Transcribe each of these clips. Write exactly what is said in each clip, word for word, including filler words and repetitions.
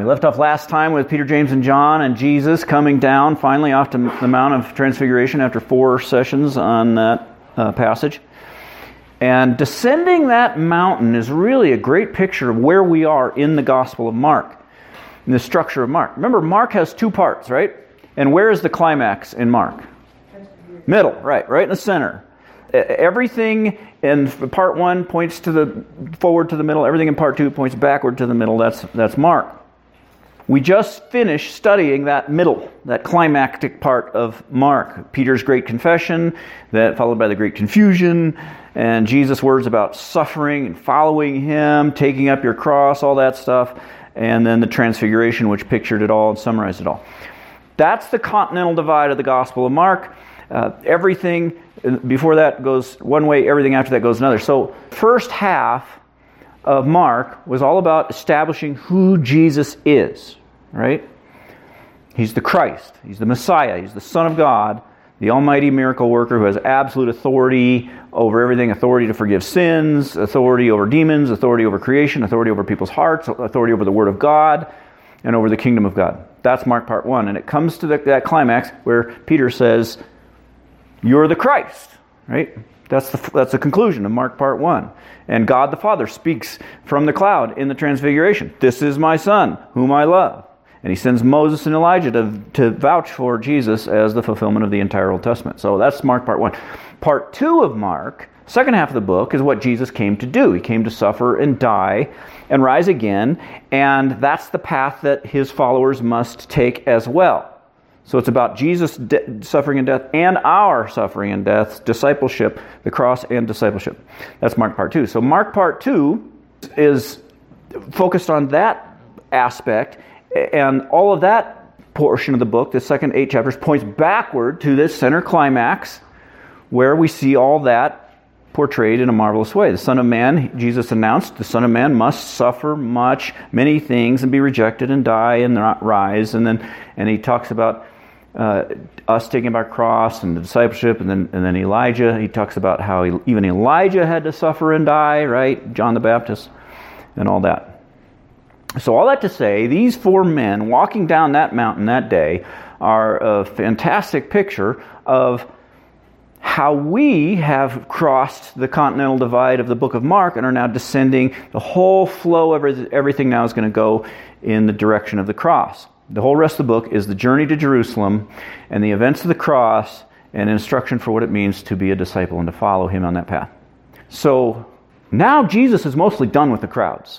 left off last time with Peter, James, and John and Jesus coming down finally off to the Mount of Transfiguration after four sessions on that uh, passage. And descending that mountain is really a great picture of where we are in the Gospel of Mark, in the structure of Mark. Remember, Mark has two parts, right? And where is the climax in Mark? Middle, right, right in the center. Everything in part one points to the forward to the middle. Everything in part two points backward to the middle. That's that's Mark. We just finished studying that middle, that climactic part of Mark. Peter's great confession, that followed by the great confusion, and Jesus' words about suffering and following Him, taking up your cross, all that stuff, and then the Transfiguration, which pictured it all and summarized it all. That's the continental divide of the Gospel of Mark. Uh, everything before that goes one way, everything after that goes another. So, first half of Mark was all about establishing who Jesus is, right? He's the Christ. He's the Messiah. He's the Son of God, the almighty miracle worker who has absolute authority over everything, authority to forgive sins, authority over demons, authority over creation, authority over people's hearts, authority over the Word of God, and over the kingdom of God. That's Mark part one. And it comes to the, that climax where Peter says, "You're the Christ," right? That's the that's the conclusion of Mark part one. And God the Father speaks from the cloud in the Transfiguration. "This is my Son, whom I love." And He sends Moses and Elijah to, to vouch for Jesus as the fulfillment of the entire Old Testament. So that's Mark part one. Part two of Mark, second half of the book, is what Jesus came to do. He came to suffer and die and rise again. And that's the path that His followers must take as well. So it's about Jesus' de- suffering and death and our suffering and death, discipleship, the cross and discipleship. That's Mark part two. So Mark part two is focused on that aspect, and all of that portion of the book, the second eight chapters, points backward to this center climax where we see all that portrayed in a marvelous way. The Son of Man, Jesus announced, the Son of Man must suffer much, many things, and be rejected and die and not rise. And then and He talks about Uh, us taking up our cross and the discipleship, and then and then Elijah. He talks about how he, even Elijah had to suffer and die, right? John the Baptist and all that. So all that to say, these four men walking down that mountain that day are a fantastic picture of how we have crossed the continental divide of the book of Mark and are now descending. The whole flow of everything now is going to go in the direction of the cross. The whole rest of the book is the journey to Jerusalem and the events of the cross and instruction for what it means to be a disciple and to follow Him on that path. So now Jesus is mostly done with the crowds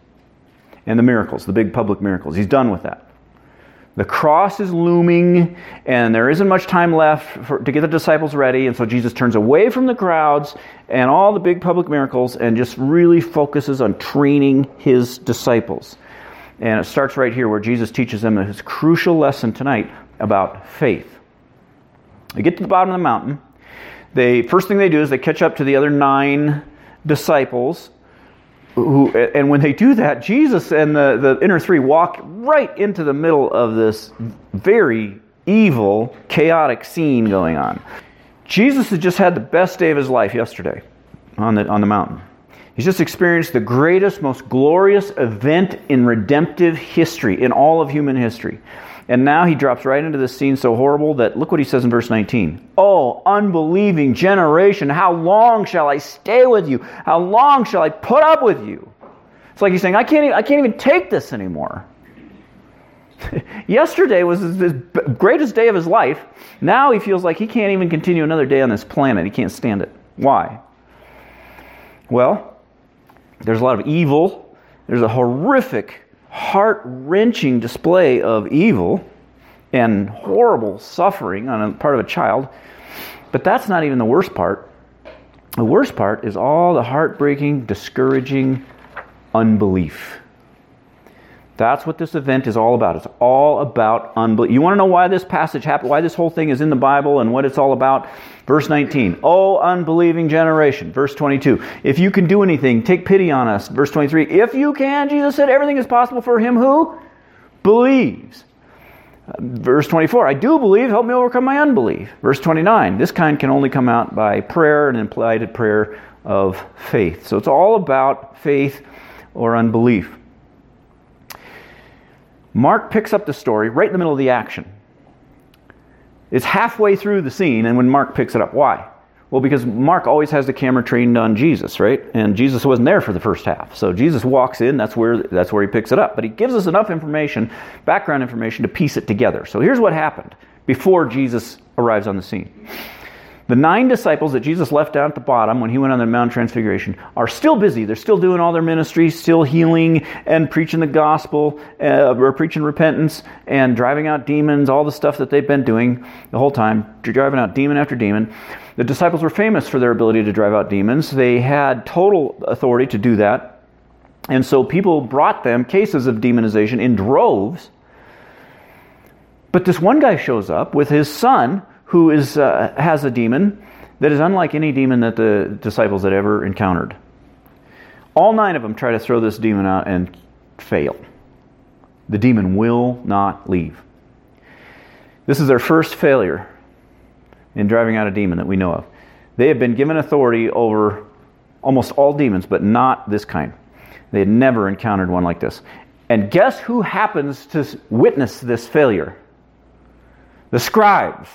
and the miracles, the big public miracles. He's done with that. The cross is looming and there isn't much time left for, to get the disciples ready, and so Jesus turns away from the crowds and all the big public miracles and just really focuses on training His disciples. And it starts right here where Jesus teaches them His crucial lesson tonight about faith. They get to the bottom of the mountain. They first thing they do is they catch up to the other nine disciples. Who, and when they do that, Jesus and the, the inner three walk right into the middle of this very evil, chaotic scene going on. Jesus had just had the best day of his life yesterday on the on the mountain. He's just experienced the greatest, most glorious event in redemptive history, in all of human history. And now He drops right into this scene so horrible that, look what He says in verse nineteen. "Oh, unbelieving generation, how long shall I stay with you? How long shall I put up with you?" It's like He's saying, I can't even, I can't even take this anymore. Yesterday was his greatest day of his life. Now he feels like he can't even continue another day on this planet. He can't stand it. Why? Well, there's a lot of evil. There's a horrific, heart-wrenching display of evil and horrible suffering on the part of a child. But that's not even the worst part. The worst part is all the heartbreaking, discouraging unbelief. That's what this event is all about. It's all about unbelief. You want to know why this passage happened, why this whole thing is in the Bible and what it's all about? Verse nineteen, "Oh, unbelieving generation." Verse twenty-two, "If you can do anything, take pity on us." Verse twenty-three, "If you can," Jesus said, "everything is possible for him who believes." Verse twenty-four, "I do believe, help me overcome my unbelief." Verse twenty-nine, "This kind can only come out by prayer, and implied prayer of faith." So it's all about faith or unbelief. Mark picks up the story right in the middle of the action. It's halfway through the scene, and when Mark picks it up, why? Well, because Mark always has the camera trained on Jesus, right? And Jesus wasn't there for the first half. So Jesus walks in, that's where that's where he picks it up. But he gives us enough information, background information, to piece it together. So here's what happened before Jesus arrives on the scene. The nine disciples that Jesus left down at the bottom when he went on the Mount of Transfiguration are still busy. They're still doing all their ministry, still healing and preaching the gospel, uh, or preaching repentance and driving out demons, all the stuff that they've been doing the whole time, driving out demon after demon. The disciples were famous for their ability to drive out demons. They had total authority to do that. And so people brought them cases of demonization in droves. But this one guy shows up with his son, who is uh, has a demon that is unlike any demon that the disciples had ever encountered. All nine of them try to throw this demon out and fail. The demon will not leave. This is their first failure in driving out a demon that we know of. They have been given authority over almost all demons, but not this kind. They had never encountered one like this. And guess who happens to witness this failure? The scribes.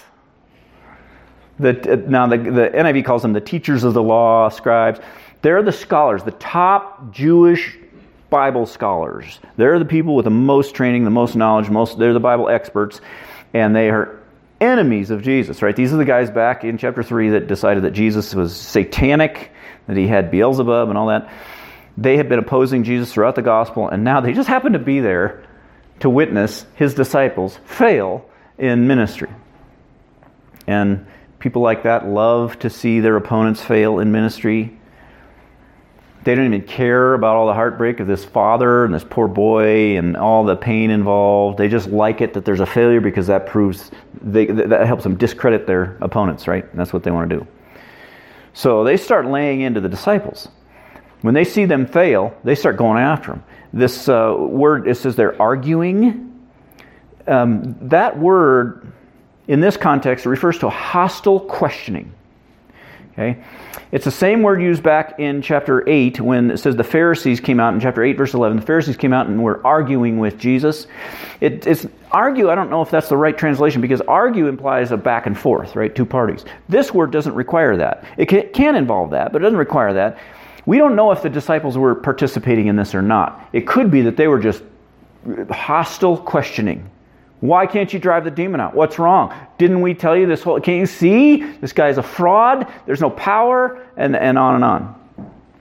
The, now, the, the N I V calls them the teachers of the law, scribes. They're the scholars, the top Jewish Bible scholars. They're the people with the most training, the most knowledge, most. They're the Bible experts, and they are enemies of Jesus, right? These are the guys back in chapter three that decided that Jesus was satanic, that he had Beelzebub and all that. They had been opposing Jesus throughout the gospel, and now they just happen to be there to witness his disciples fail in ministry. And people like that love to see their opponents fail in ministry. They don't even care about all the heartbreak of this father and this poor boy and all the pain involved. They just like it that there's a failure because that proves, they, that helps them discredit their opponents, right? And that's what they want to do. So they start laying into the disciples. When they see them fail, they start going after them. This uh, word, it says they're arguing. Um, that word, in this context, it refers to a hostile questioning. Okay, it's the same word used back in chapter eight when it says the Pharisees came out in chapter eight, verse eleven. The Pharisees came out and were arguing with Jesus. It, it's argue. I don't know if that's the right translation because argue implies a back and forth, right? Two parties. This word doesn't require that. It can, can involve that, but it doesn't require that. We don't know if the disciples were participating in this or not. It could be that they were just hostile questioning. Why can't you drive the demon out? What's wrong? Didn't we tell you this whole... Can't you see? This guy's a fraud. There's no power. And, and on and on.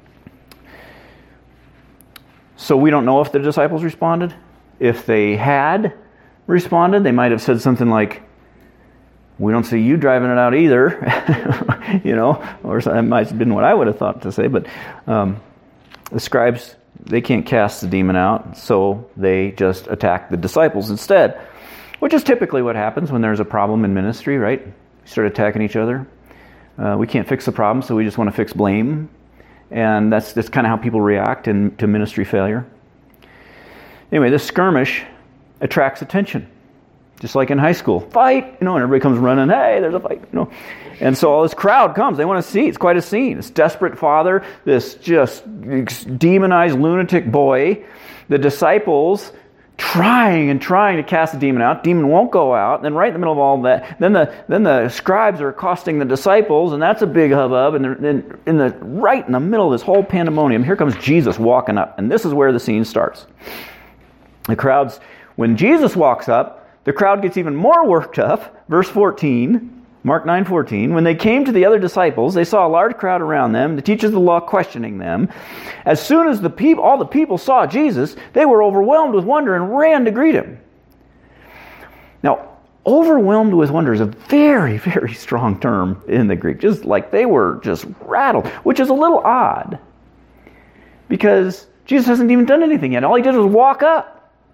So we don't know if the disciples responded. If they had responded, they might have said something like, we don't see you driving it out either. you know, or that might have been what I would have thought to say. But um, the scribes, they can't cast the demon out. So they just attack the disciples instead. Which is typically what happens when there's a problem in ministry, right? We start attacking each other. Uh, we can't fix the problem, so we just want to fix blame. And that's that's kind of how people react in, to ministry failure. Anyway, this skirmish attracts attention. Just like in high school. Fight! You know, and everybody comes running, hey, there's a fight, you know. And so all this crowd comes. They want to see. It's quite a scene. This desperate father, this just demonized lunatic boy, the disciples trying and trying to cast the demon out. Demon won't go out. And then right in the middle of all that, then the then the scribes are accosting the disciples, and that's a big hubbub. And then in the right in the middle of this whole pandemonium, here comes Jesus walking up, and this is where the scene starts. The crowds, when Jesus walks up, the crowd gets even more worked up. Verse fourteen. Mark nine fourteen, when they came to the other disciples, they saw a large crowd around them, the teachers of the law questioning them. As soon as the people, all the people saw Jesus, they were overwhelmed with wonder and ran to greet him. Now, overwhelmed with wonder is a very, very strong term in the Greek. Just like they were just rattled, which is a little odd because Jesus hasn't even done anything yet. All he did was walk up.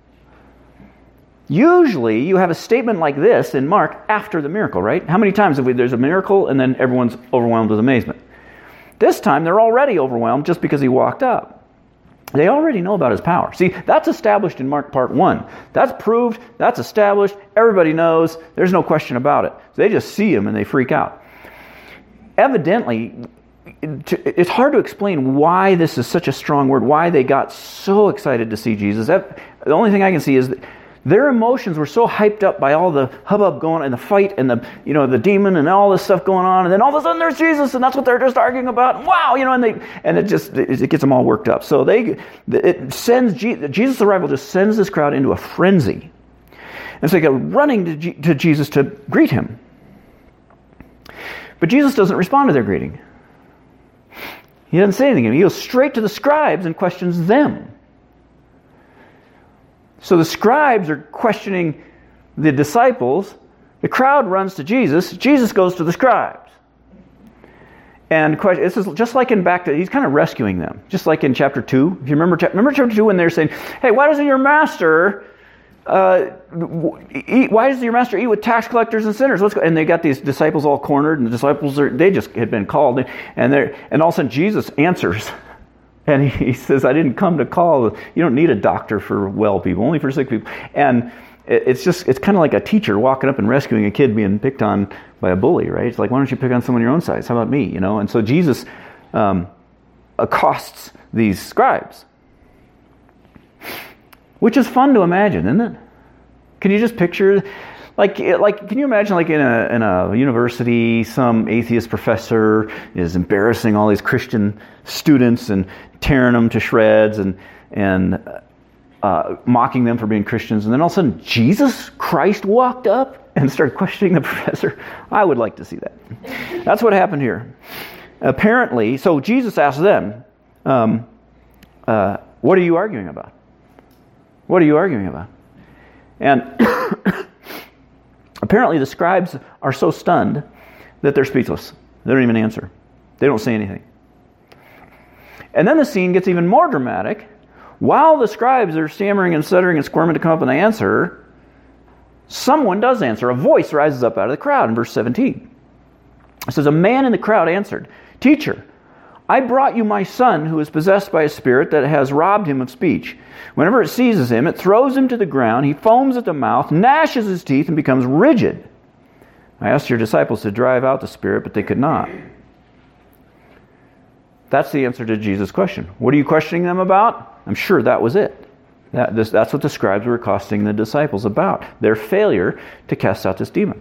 Usually, you have a statement like this in Mark after the miracle, right? How many times have we, there's a miracle and then everyone's overwhelmed with amazement? This time, they're already overwhelmed just because he walked up. They already know about his power. See, that's established in Mark part one. That's proved, that's established, everybody knows, there's no question about it. So they just see him and they freak out. Evidently, it's hard to explain why this is such a strong word, why they got so excited to see Jesus. The only thing I can see is that Their emotions were so hyped up by all the hubbub going on and the fight and the, you know, the demon and all this stuff going on. And then all of a sudden there's Jesus and that's what they're just arguing about. Wow, you know, and they, and it just, it gets them all worked up. So they, it sends, Jesus' arrival just sends this crowd into a frenzy. And so they go running to, G, to Jesus to greet him. But Jesus doesn't respond to their greeting. He doesn't say anything. He goes straight to the scribes and questions them. So the scribes are questioning the disciples. The crowd runs to Jesus. Jesus goes to the scribes. And this is just like in back to, he's kind of rescuing them. Just like in chapter two. If you remember, remember chapter two when they're saying, hey, why doesn't your master uh, eat, why does your master eat with tax collectors and sinners? Let's go. And they got these disciples all cornered, and the disciples, are they just had been called. And they're, and all of a sudden Jesus answers. And he says, I didn't come to call. You don't need a doctor for well people, only for sick people. And it's just, it's kind of like a teacher walking up and rescuing a kid being picked on by a bully, right? It's like, why don't you pick on someone your own size? How about me, you know? And so Jesus um, accosts these scribes, which is fun to imagine, isn't it? Can you just picture... Like, like, can you imagine, like in a in a university, some atheist professor is embarrassing all these Christian students and tearing them to shreds and and uh, mocking them for being Christians, and then all of a sudden Jesus Christ walked up and started questioning the professor? I would like to see that. That's what happened here. Apparently, so Jesus asked them, um, uh, "What are you arguing about? What are you arguing about?" And apparently the scribes are so stunned that they're speechless. They don't even answer. They don't say anything. And then the scene gets even more dramatic. While the scribes are stammering and stuttering and squirming to come up with an answer, someone does answer. A voice rises up out of the crowd in verse seventeen. It says, a man in the crowd answered, "Teacher, I brought you my son who is possessed by a spirit that has robbed him of speech. Whenever it seizes him, it throws him to the ground. He foams at the mouth, gnashes his teeth, and becomes rigid. I asked your disciples to drive out the spirit, but they could not." That's the answer to Jesus' question. What are you questioning them about? I'm sure that was it. That, this, that's what the scribes were accosting the disciples about. Their failure to cast out this demon.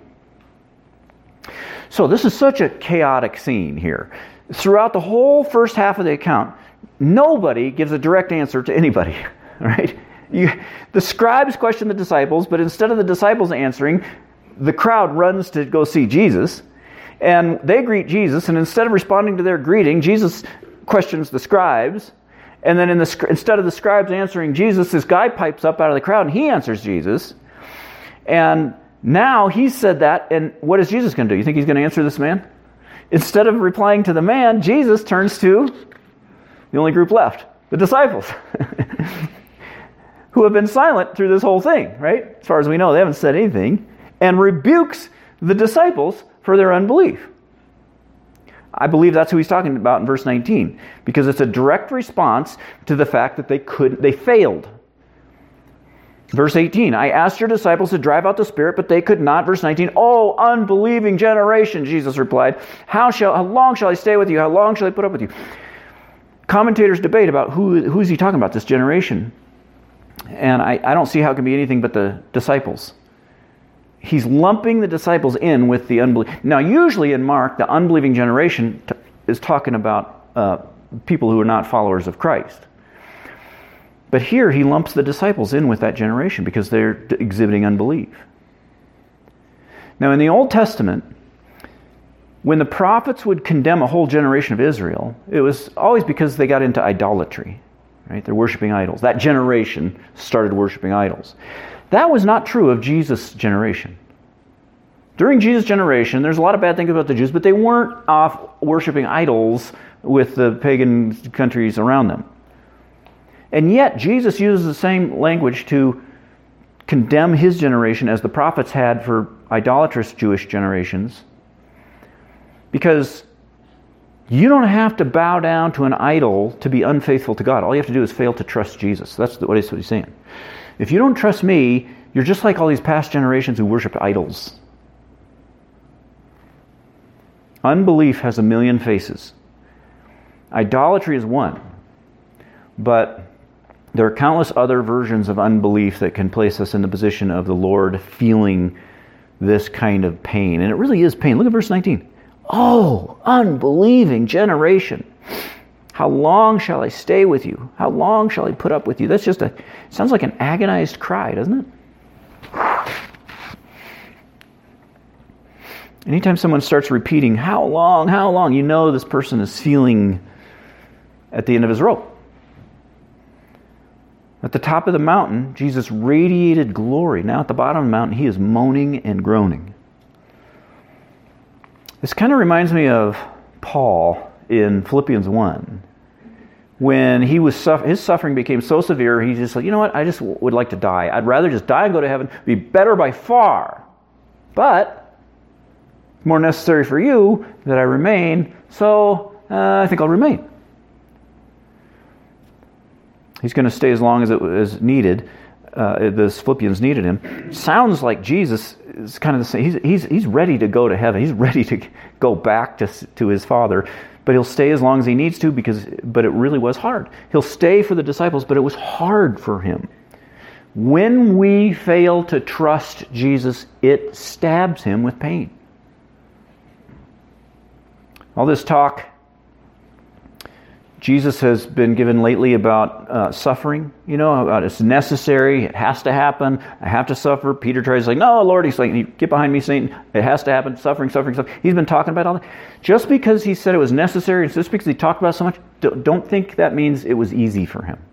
So this is such a chaotic scene here. Throughout the whole first half of the account, nobody gives a direct answer to anybody, right? You, the scribes question the disciples, but instead of the disciples answering, the crowd runs to go see Jesus, and they greet Jesus, and instead of responding to their greeting, Jesus questions the scribes, and then in the, instead of the scribes answering Jesus, this guy pipes up out of the crowd, and he answers Jesus, and now he's said that, and what is Jesus going to do? You think he's going to answer this man? Instead of replying to the man, Jesus turns to the only group left, the disciples, who have been silent through this whole thing, right? As far as we know, they haven't said anything, and rebukes the disciples for their unbelief. I believe that's who he's talking about in verse nineteen, because it's a direct response to the fact that they could, they failed. Verse eighteen, I asked your disciples to drive out the spirit, but they could not. Verse nineteen, oh, unbelieving generation, Jesus replied, how shall, how long shall I stay with you? How long shall I put up with you? Commentators debate about who who's he talking about, this generation. And I, I don't see how it can be anything but the disciples. He's lumping the disciples in with the unbelieving. Now, usually in Mark, the unbelieving generation t- is talking about uh, people who are not followers of Christ. But here he lumps the disciples in with that generation because they're exhibiting unbelief. Now in the Old Testament, when the prophets would condemn a whole generation of Israel, it was always because they got into idolatry. Right? They're worshiping idols. That generation started worshiping idols. That was not true of Jesus' generation. During Jesus' generation, there's a lot of bad things about the Jews, but they weren't off worshiping idols with the pagan countries around them. And yet, Jesus uses the same language to condemn his generation as the prophets had for idolatrous Jewish generations. Because you don't have to bow down to an idol to be unfaithful to God. All you have to do is fail to trust Jesus. That's what he's saying. If you don't trust me, you're just like all these past generations who worship idols. Unbelief has a million faces. Idolatry is one. But There are countless other versions of unbelief that can place us in the position of the Lord feeling this kind of pain. And it really is pain. Look at verse nineteen. Oh, unbelieving generation. How long shall I stay with you? How long shall I put up with you? That's just a, sounds like an agonized cry, doesn't it? Anytime someone starts repeating, how long, how long, you know this person is feeling at the end of his rope. At the top of the mountain, Jesus radiated glory. Now at the bottom of the mountain, he is moaning and groaning. This kind of reminds me of Paul in Philippians one. When he was suff- his suffering became so severe, he's just like, you know what, I just w- would like to die. I'd rather just die and go to heaven. Be better by far. But it's more necessary for you that I remain, so uh, I think I'll remain. He's going to stay as long as it was needed. Uh, the Philippians needed him. Sounds like Jesus is kind of the same. He's, he's, he's ready to go to heaven. He's ready to go back to, to his Father. But he'll stay as long as he needs to, because. But it really was hard. He'll stay for the disciples, but it was hard for him. When we fail to trust Jesus, it stabs him with pain. All this talk Jesus has been given lately about uh, suffering, you know, about it's necessary, it has to happen, I have to suffer. Peter tries to say, no, Lord, he's like, get behind me, Satan, it has to happen, suffering, suffering, suffering. He's been talking about all that. Just because he said it was necessary, and just because he talked about it so much, don't think that means it was easy for him.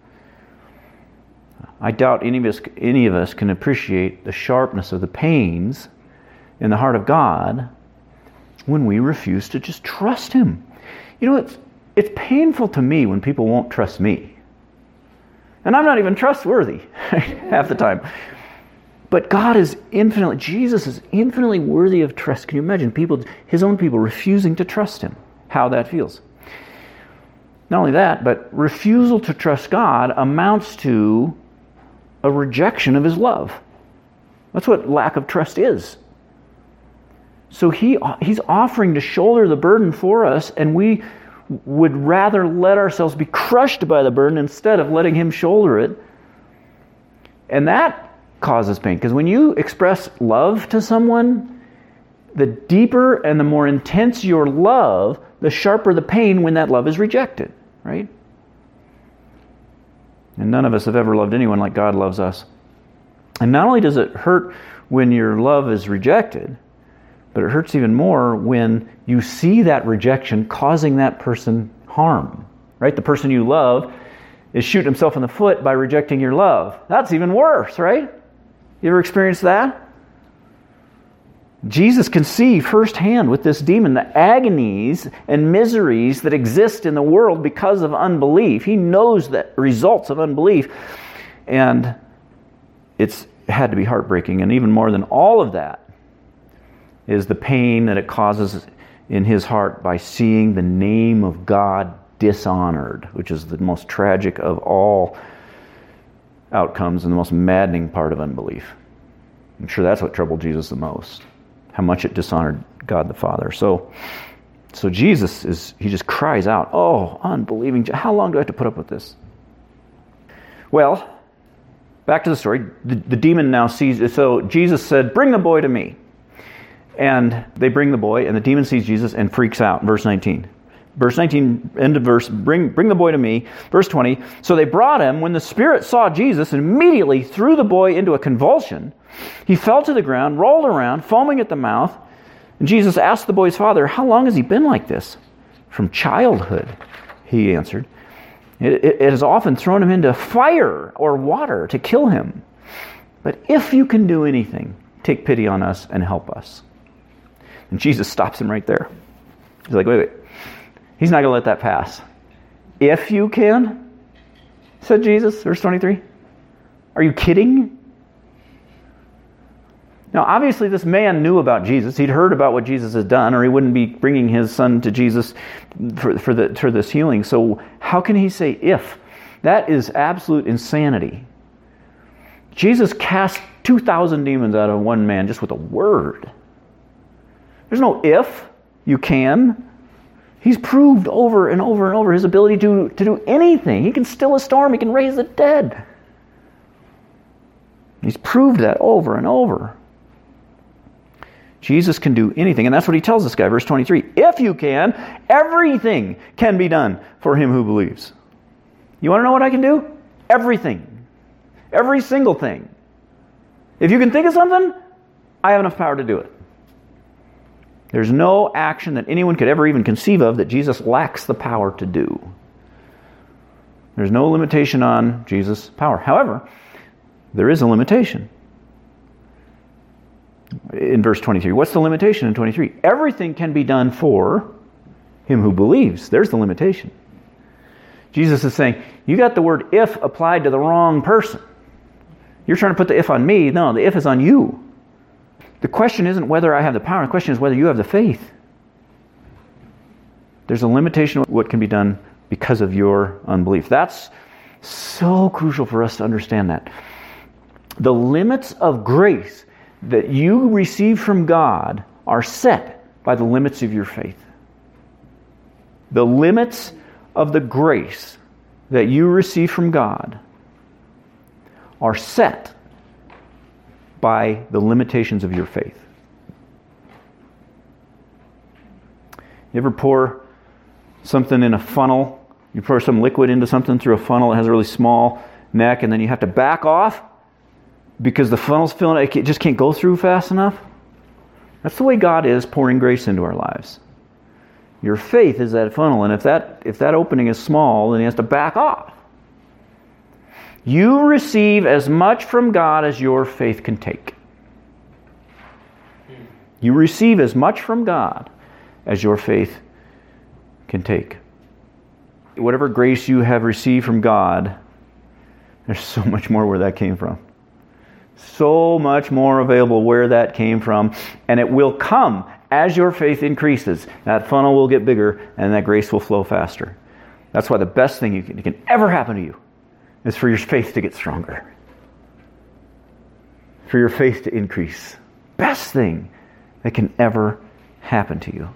I doubt any of us, any of us can appreciate the sharpness of the pains in the heart of God when we refuse to just trust him. You know, it's It's painful to me when people won't trust me. And I'm not even trustworthy half the time. But God is infinitely, Jesus is infinitely worthy of trust. Can you imagine people, his own people refusing to trust him? How that feels. Not only that, but refusal to trust God amounts to a rejection of his love. That's what lack of trust is. So he he's offering to shoulder the burden for us, and we would rather let ourselves be crushed by the burden instead of letting him shoulder it. And that causes pain. Because when you express love to someone, the deeper and the more intense your love, the sharper the pain when that love is rejected. Right? And none of us have ever loved anyone like God loves us. And not only does it hurt when your love is rejected, but it hurts even more when you see that rejection causing that person harm. Right? The person you love is shooting himself in the foot by rejecting your love. That's even worse, right? You ever experienced that? Jesus can see firsthand with this demon the agonies and miseries that exist in the world because of unbelief. He knows the results of unbelief. And it's had to be heartbreaking. And even more than all of that is the pain that it causes in his heart by seeing the name of God dishonored, which is the most tragic of all outcomes and the most maddening part of unbelief. I'm sure that's what troubled Jesus the most, how much it dishonored God the Father. So, so Jesus is, he just cries out, oh, unbelieving, how long do I have to put up with this? Well, back to the story. The, the demon now sees, so Jesus said, bring the boy to me. And they bring the boy, and the demon sees Jesus and freaks out. Verse nineteen. Verse nineteen, end of verse, bring, bring the boy to me. Verse twenty, so they brought him. When the spirit saw Jesus, and immediately threw the boy into a convulsion. He fell to the ground, rolled around, foaming at the mouth. And Jesus asked the boy's father, how long has he been like this? From childhood, he answered. It, it, it has often thrown him into fire or water to kill him. But if you can do anything, take pity on us and help us. And Jesus stops him right there. He's like, wait, wait. He's not going to let that pass. If you can, said Jesus, verse twenty-three. Are you kidding? Now, obviously, this man knew about Jesus. He'd heard about what Jesus had done, or he wouldn't be bringing his son to Jesus for, for, the, for this healing. So how can he say if? That is absolute insanity. Jesus cast two thousand demons out of one man just with a word. There's no if you can. He's proved over and over and over his ability to, to do anything. He can still a storm. He can raise the dead. He's proved that over and over. Jesus can do anything, and that's what he tells this guy, verse twenty-three. If you can, everything can be done for him who believes. You want to know what I can do? Everything. Every single thing. If you can think of something, I have enough power to do it. There's no action that anyone could ever even conceive of that Jesus lacks the power to do. There's no limitation on Jesus' power. However, there is a limitation. In verse twenty-three, what's the limitation in twenty-three? Everything can be done for him who believes. There's the limitation. Jesus is saying, you got the word if applied to the wrong person. You're trying to put the if on me. No, the if is on you. The question isn't whether I have the power. The question is whether you have the faith. There's a limitation of what can be done because of your unbelief. That's so crucial for us to understand that. The limits of grace that you receive from God are set by the limits of your faith. The limits of the grace that you receive from God are set by the limitations of your faith. You ever pour something in a funnel? You pour some liquid into something through a funnel that has a really small neck, and then you have to back off because the funnel's filling, it just can't go through fast enough? That's the way God is pouring grace into our lives. Your faith is that funnel, and if that if that opening is small, then he has to back off. You receive as much from God as your faith can take. You receive as much from God as your faith can take. Whatever grace you have received from God, there's so much more where that came from. So much more available where that came from, and it will come as your faith increases. That funnel will get bigger, and that grace will flow faster. That's why the best thing you can, you can ever happen to you is for your faith to get stronger. For your faith to increase. Best thing that can ever happen to you.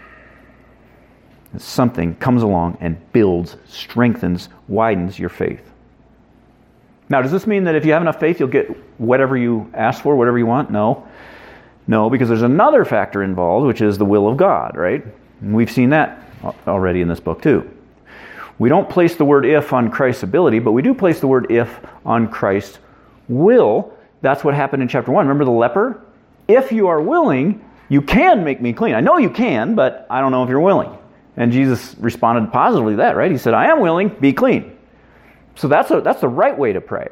Something comes along and builds, strengthens, widens your faith. Now, does this mean that if you have enough faith, you'll get whatever you ask for, whatever you want? No. No, because there's another factor involved, which is the will of God, right? And we've seen that already in this book too. We don't place the word if on Christ's ability, but we do place the word if on Christ's will. That's what happened in chapter one. Remember the leper? If you are willing, you can make me clean. I know you can, but I don't know if you're willing. And Jesus responded positively to that, right? He said, I am willing, be clean. So that's a, that's the right way to pray.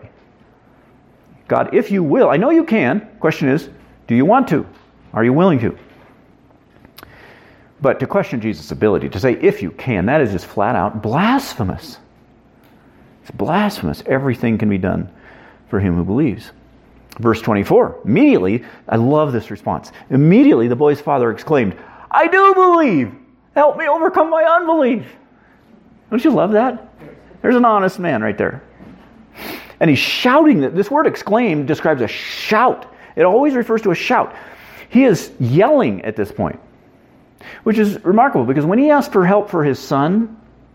God, if you will, I know you can. Question is, do you want to? Are you willing to? But to question Jesus' ability, to say if you can, that is just flat out blasphemous. It's blasphemous. Everything can be done for him who believes. Verse twenty-four, immediately, I love this response. Immediately the boy's father exclaimed, I do believe. Help me overcome my unbelief. Don't you love that? There's an honest man right there. And he's shouting. This word exclaim describes a shout. It always refers to a shout. He is yelling at this point, which is remarkable because when he asked for help for his son,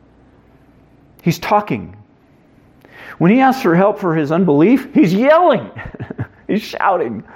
he's talking. When he asks for help for his unbelief, he's yelling. He's shouting.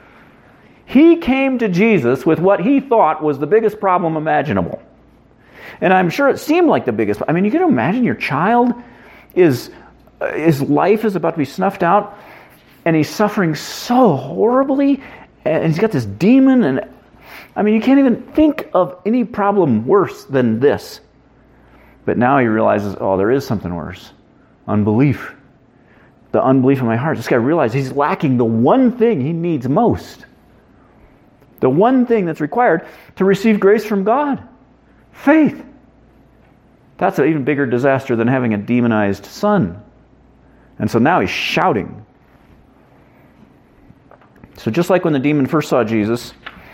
He came to Jesus with what he thought was the biggest problem imaginable. And I'm sure it seemed like the biggest. I mean, you can imagine your child is, his life is about to be snuffed out, and he's suffering so horribly, and he's got this demon, and I mean, you can't even think of any problem worse than this. But now he realizes, oh, there is something worse. Unbelief. The unbelief in my heart. This guy realizes he's lacking the one thing he needs most. The one thing that's required to receive grace from God. Faith. That's an even bigger disaster than having a demonized son. And so now he's shouting. So just like when the demon first saw Jesus,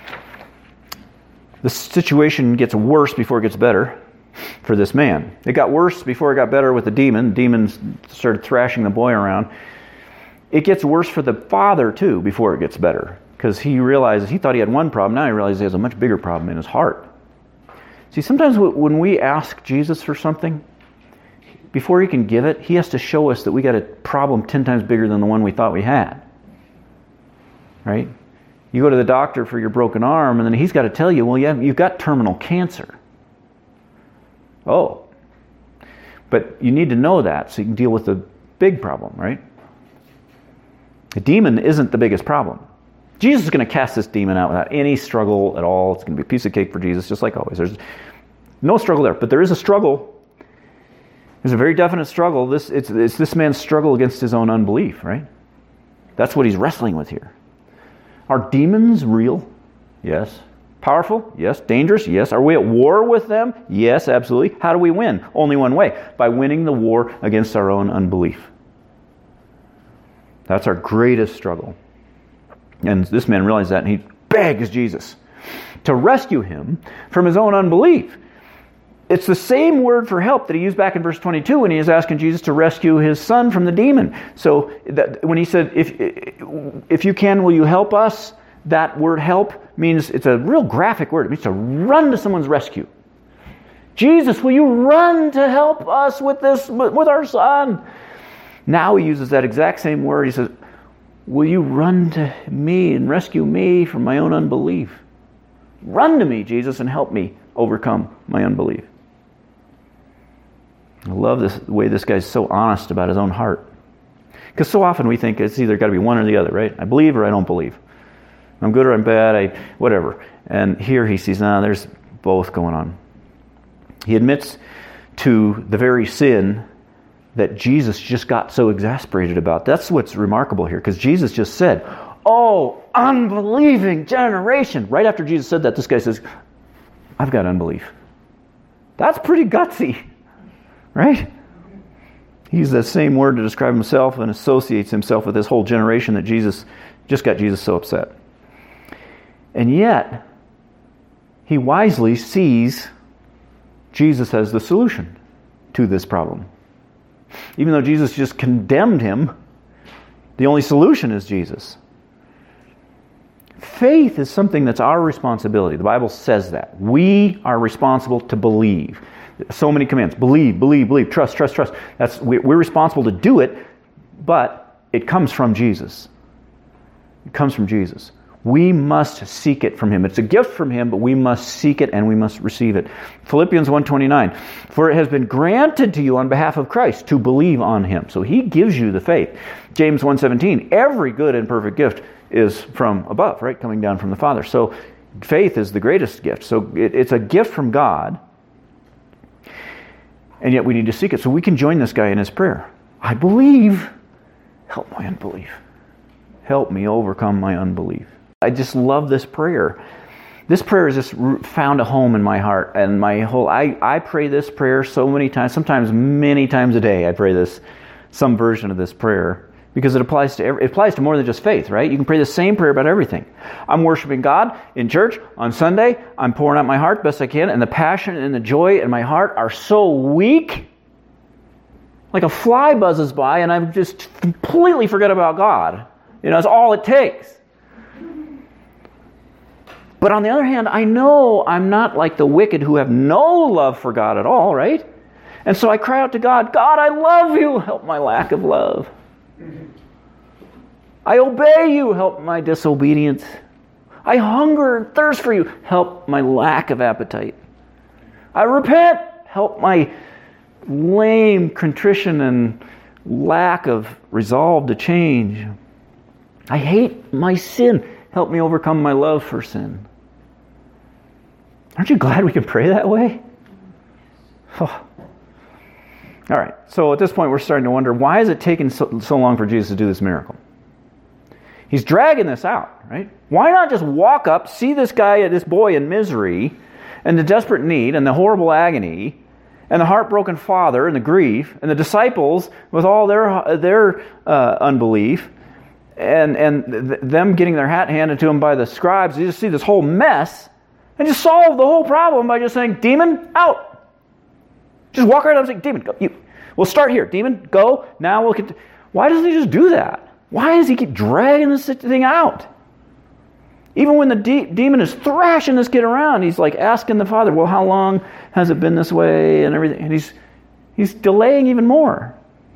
the situation gets worse before it gets better for this man. It got worse before it got better with the demon. The demons started thrashing the boy around. It gets worse for the father too before it gets better. Because he realizes, he thought he had one problem, now he realizes he has a much bigger problem in his heart. See, sometimes when we ask Jesus for something, before he can give it, he has to show us that we got a problem ten times bigger than the one we thought we had. Right? You go to the doctor for your broken arm, and then he's got to tell you, well, yeah, you've got terminal cancer. Oh. But you need to know that so you can deal with the big problem, right? The demon isn't the biggest problem. Jesus is going to cast this demon out without any struggle at all. It's going to be a piece of cake for Jesus, just like always. There's no struggle there, but there is a struggle. There's a very definite struggle. This it's, it's this man's struggle against his own unbelief, right? That's what he's wrestling with here. Are demons real? Yes. Powerful? Yes. Dangerous? Yes. Are we at war with them? Yes, absolutely. How do we win? Only one way. By winning the war against our own unbelief. That's our greatest struggle. And this man realized that, and he begs Jesus to rescue him from his own unbelief. It's the same word for help that he used back in verse twenty-two when he was asking Jesus to rescue his son from the demon. So that when he said, if, if you can, will you help us? That word help means, it's a real graphic word. It means to run to someone's rescue. Jesus, will you run to help us with this, with our son? Now he uses that exact same word. He says, will you run to me and rescue me from my own unbelief? Run to me, Jesus, and help me overcome my unbelief. I love this the way this guy's so honest about his own heart. Because so often we think it's either got to be one or the other, right? I believe or I don't believe. I'm good or I'm bad, I whatever. And here he sees, no, there's both going on. He admits to the very sin that Jesus just got so exasperated about. That's what's remarkable here, because Jesus just said, oh, unbelieving generation. Right after Jesus said that, this guy says, I've got unbelief. That's pretty gutsy, right? He uses that same word to describe himself and associates himself with this whole generation that Jesus just got Jesus so upset. And yet, he wisely sees Jesus as the solution to this problem. Even though Jesus just condemned him, the only solution is Jesus. Faith is something that's our responsibility. The Bible says that. We are responsible to believe. So many commands. Believe, believe, believe. Trust, trust, trust. That's we're responsible to do it, but it comes from Jesus. It comes from Jesus. We must seek it from him. It's a gift from him, but we must seek it and we must receive it. Philippians one twenty-nine, for it has been granted to you on behalf of Christ to believe on him. So he gives you the faith. James one seventeen, every good and perfect gift is from above, right? Coming down from the Father. So faith is the greatest gift. So it, it's a gift from God, and yet we need to seek it. So we can join this guy in his prayer. I believe. Help my unbelief. Help me overcome my unbelief. I just love this prayer. This prayer has just found a home in my heart, and my whole, I, I pray this prayer so many times, sometimes many times a day I pray this, some version of this prayer, because it applies to every, it applies to more than just faith, right? You can pray the same prayer about everything. I'm worshiping God in church on Sunday, I'm pouring out my heart best I can, and the passion and the joy in my heart are so weak, like a fly buzzes by, and I just completely forget about God. You know, it's all it takes. But on the other hand, I know I'm not like the wicked who have no love for God at all, right? And so I cry out to God, God, I love you. Help my lack of love. I obey you. Help my disobedience. I hunger and thirst for you. Help my lack of appetite. I repent. Help my lame contrition and lack of resolve to change. I hate my sin. Help me overcome my love for sin. Aren't you glad we can pray that way? Oh. All right, so at this point we're starting to wonder, why is it taking so, so long for Jesus to do this miracle? He's dragging this out, right? Why not just walk up, see this guy, this boy in misery, and the desperate need, and the horrible agony, and the heartbroken father, and the grief, and the disciples with all their their uh, unbelief, and and th- them getting their hat handed to them by the scribes. You just see this whole mess, and just solve the whole problem by just saying, demon, out. Just walk right up and say, demon, go. You. We'll start here. Demon, go. Now we'll get to... Why doesn't he just do that? Why does he keep dragging this thing out? Even when the de- demon is thrashing this kid around, he's like asking the father, well, how long has it been this way and everything? And he's he's delaying even more.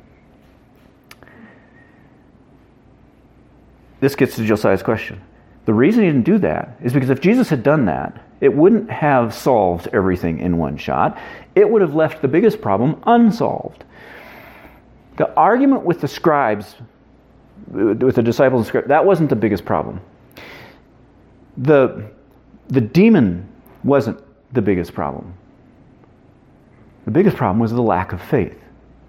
This gets to Josiah's question. The reason he didn't do that is because if Jesus had done that, it wouldn't have solved everything in one shot. It would have left the biggest problem unsolved. The argument with the scribes, with the disciples and scribes, that wasn't the biggest problem. The, the demon wasn't the biggest problem. The biggest problem was the lack of faith.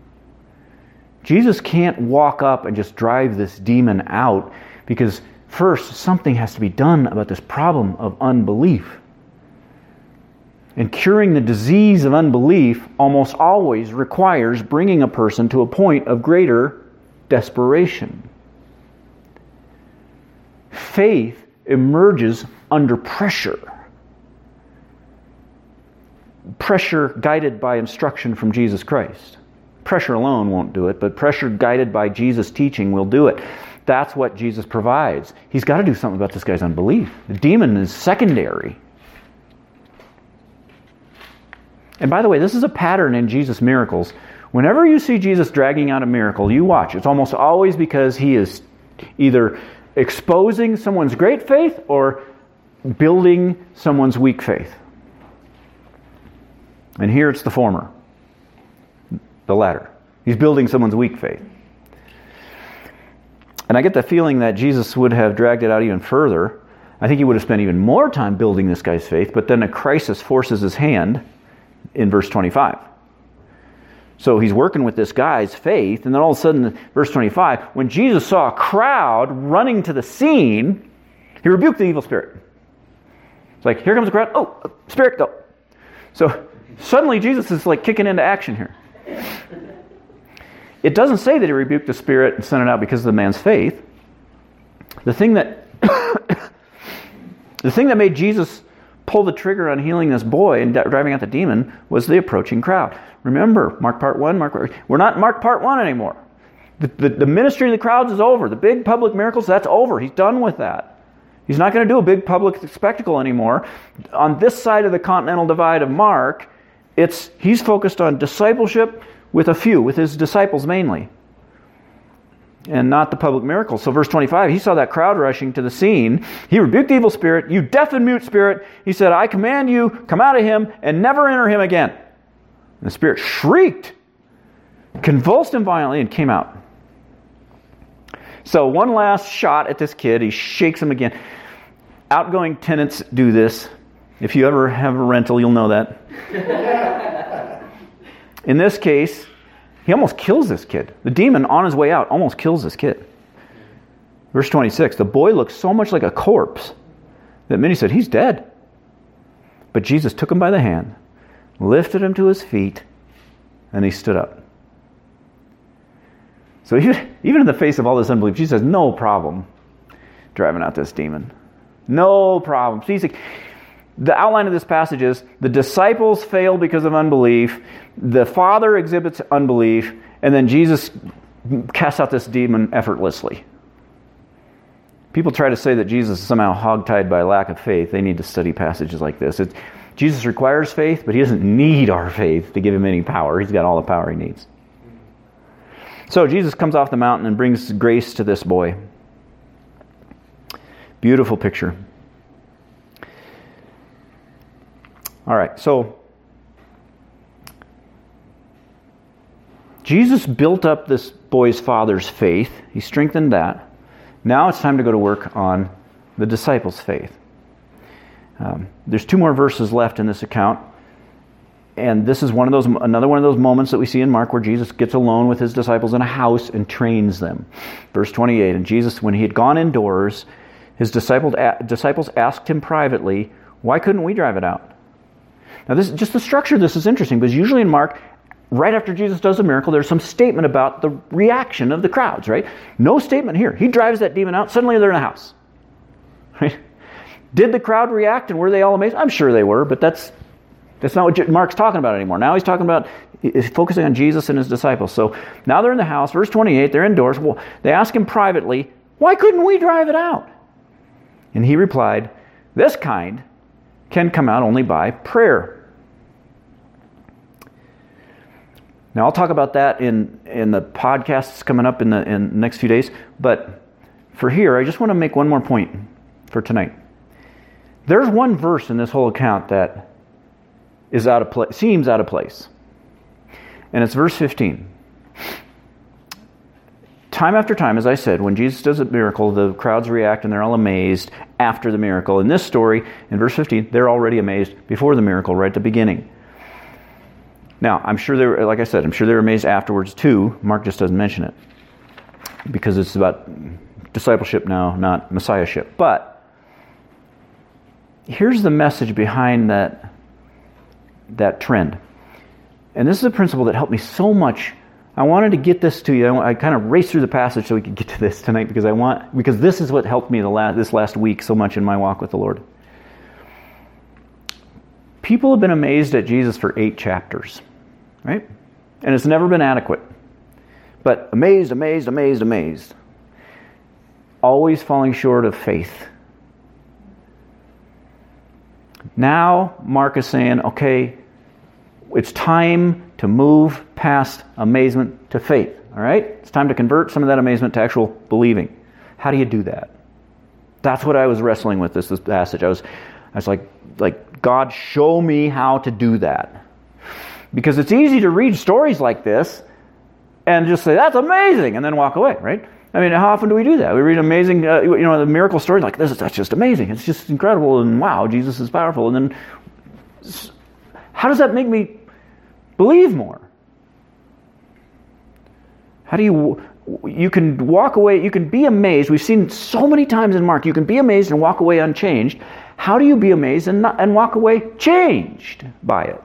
Jesus can't walk up and just drive this demon out because first, something has to be done about this problem of unbelief. And curing the disease of unbelief almost always requires bringing a person to a point of greater desperation. Faith emerges under pressure. Pressure guided by instruction from Jesus Christ. Pressure alone won't do it, but pressure guided by Jesus' teaching will do it. That's what Jesus provides. He's got to do something about this guy's unbelief. The demon is secondary. And by the way, this is a pattern in Jesus' miracles. Whenever you see Jesus dragging out a miracle, you watch. It's almost always because he is either exposing someone's great faith or building someone's weak faith. And here it's the former. The latter. He's building someone's weak faith. And I get the feeling that Jesus would have dragged it out even further. I think he would have spent even more time building this guy's faith, but then a crisis forces his hand in verse twenty-five. So he's working with this guy's faith, and then all of a sudden, verse twenty-five, when Jesus saw a crowd running to the scene, he rebuked the evil spirit. It's like, here comes a crowd. Oh, spirit, go. So suddenly Jesus is like kicking into action here. It doesn't say that he rebuked the spirit and sent it out because of the man's faith. The thing that the thing that made Jesus pull the trigger on healing this boy and driving out the demon was the approaching crowd. Remember, Mark part one, Mark part, we're not in Mark part one anymore. The, the, the ministry of the crowds is over. The big public miracles, that's over. He's done with that. He's not going to do a big public spectacle anymore. On this side of the continental divide of Mark, it's he's focused on discipleship with a few, with his disciples mainly, and not the public miracles. So verse twenty-five, he saw that crowd rushing to the scene. He rebuked the evil spirit, you deaf and mute spirit. He said, I command you, come out of him and never enter him again. And the spirit shrieked, convulsed him violently, and came out. So one last shot at this kid. He shakes him again. Outgoing tenants do this. If you ever have a rental, you'll know that. In this case, he almost kills this kid. The demon, on his way out, almost kills this kid. Verse twenty-six, the boy looked so much like a corpse that many said, he's dead. But Jesus took him by the hand, lifted him to his feet, and he stood up. So even, even in the face of all this unbelief, Jesus has no problem driving out this demon. No problem. See, the outline of this passage is the disciples fail because of unbelief, the Father exhibits unbelief, and then Jesus casts out this demon effortlessly. People try to say that Jesus is somehow hogtied by lack of faith. They need to study passages like this. It, Jesus requires faith, but he doesn't need our faith to give him any power. He's got all the power he needs. So Jesus comes off the mountain and brings grace to this boy. Beautiful picture. All right, so Jesus built up this boy's father's faith. He strengthened that. Now it's time to go to work on the disciples' faith. Um, there's two more verses left in this account, and this is one of those, another one of those moments that we see in Mark where Jesus gets alone with his disciples in a house and trains them. Verse twenty-eight, and Jesus, when he had gone indoors, his disciples disciples asked him privately, "Why couldn't we drive it out?" Now, this just the structure of this is interesting, because usually in Mark, right after Jesus does a miracle, there's some statement about the reaction of the crowds, right? No statement here. He drives that demon out, suddenly they're in a house. Right? Did the crowd react, and were they all amazed? I'm sure they were, but that's that's not what Mark's talking about anymore. Now he's talking about, he's focusing on Jesus and his disciples. So now they're in the house, verse twenty-eight, they're indoors. Well, they ask him privately, "Why couldn't we drive it out?" And he replied, "This kind can come out only by prayer." Now, I'll talk about that in, in the podcasts coming up in the, in the next few days. But for here, I just want to make one more point for tonight. There's one verse in this whole account that is out of place, seems out of place. And it's verse fifteen. Time after time, as I said, when Jesus does a miracle, the crowds react and they're all amazed after the miracle. In this story, in verse fifteen, they're already amazed before the miracle, right at the beginning. Now, I'm sure they were, like I said, I'm sure they were amazed afterwards too. Mark just doesn't mention it because it's about discipleship now, not messiahship. But here's the message behind that, that trend. And this is a principle that helped me so much. I wanted to get this to you. I, I kind of raced through the passage so we could get to this tonight because I want because this is what helped me the last, this last week so much in my walk with the Lord. People have been amazed at Jesus for eight chapters, right? And it's never been adequate. But amazed, amazed, amazed, amazed. Always falling short of faith. Now, Mark is saying, okay, it's time to move past amazement to faith, all right? It's time to convert some of that amazement to actual believing. How do you do that? That's what I was wrestling with this, this passage. I was, I was like, like, God, show me how to do that. Because it's easy to read stories like this and just say, that's amazing, and then walk away, right? I mean, how often do we do that? We read amazing, uh, you know, the miracle stories like this. That's just amazing. It's just incredible, and wow, Jesus is powerful. And then, how does that make me believe more? How do you, you can walk away, you can be amazed. We've seen so many times in Mark, you can be amazed and walk away unchanged. How do you be amazed and, not, and walk away changed by it?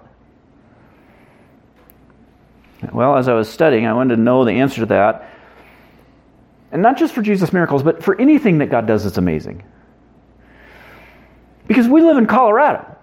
Well, as I was studying, I wanted to know the answer to that. And not just for Jesus' miracles, but for anything that God does that's amazing. Because we live in Colorado.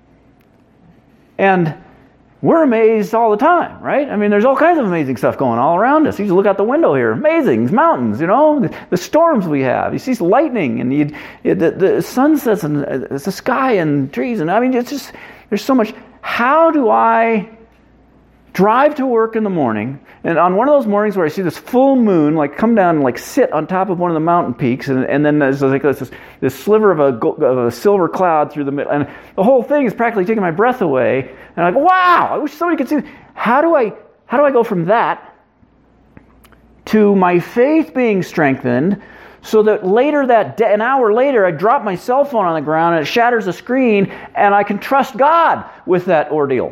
And we're amazed all the time, right? I mean, there's all kinds of amazing stuff going all around us. You just look out the window here. Amazing. These mountains, you know, the, the storms we have. You see lightning and you, the, the sunsets and the sky and trees. And I mean, it's just, there's so much. How do I drive to work in the morning, and on one of those mornings where I see this full moon, like come down and like sit on top of one of the mountain peaks, and, and then there's like this, this sliver of a, of a silver cloud through the middle, and the whole thing is practically taking my breath away. And I'm like, wow! I wish somebody could see. How do I? How do I go from that to my faith being strengthened, so that later that day, an hour later, I drop my cell phone on the ground and it shatters the screen, and I can trust God with that ordeal?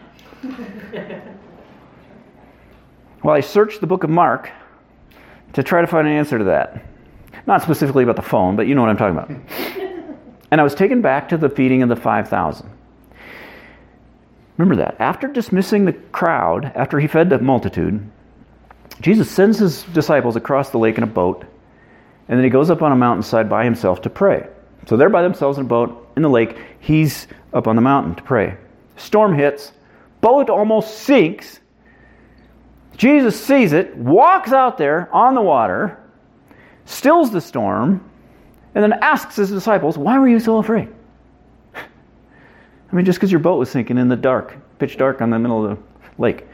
Well, I searched the book of Mark to try to find an answer to that. Not specifically about the phone, but you know what I'm talking about. And I was taken back to the feeding of the five thousand. Remember that. After dismissing the crowd, after he fed the multitude, Jesus sends his disciples across the lake in a boat, and then he goes up on a mountainside by himself to pray. So they're by themselves in a boat in the lake. He's up on the mountain to pray. Storm hits. Boat almost sinks. Jesus sees it, walks out there on the water, stills the storm, and then asks his disciples, why were you so afraid? I mean, just because your boat was sinking in the dark, pitch dark on the middle of the lake.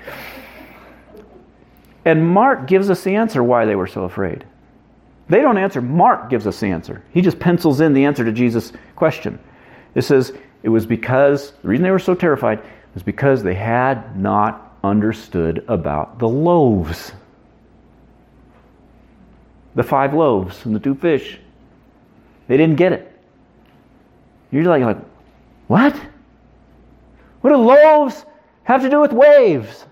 And Mark gives us the answer why they were so afraid. They don't answer. Mark gives us the answer. He just pencils in the answer to Jesus' question. It says, it was because, the reason they were so terrified was because they had not understood about the loaves. The five loaves and the two fish. They didn't get it. You're like, like, what? What do loaves have to do with waves?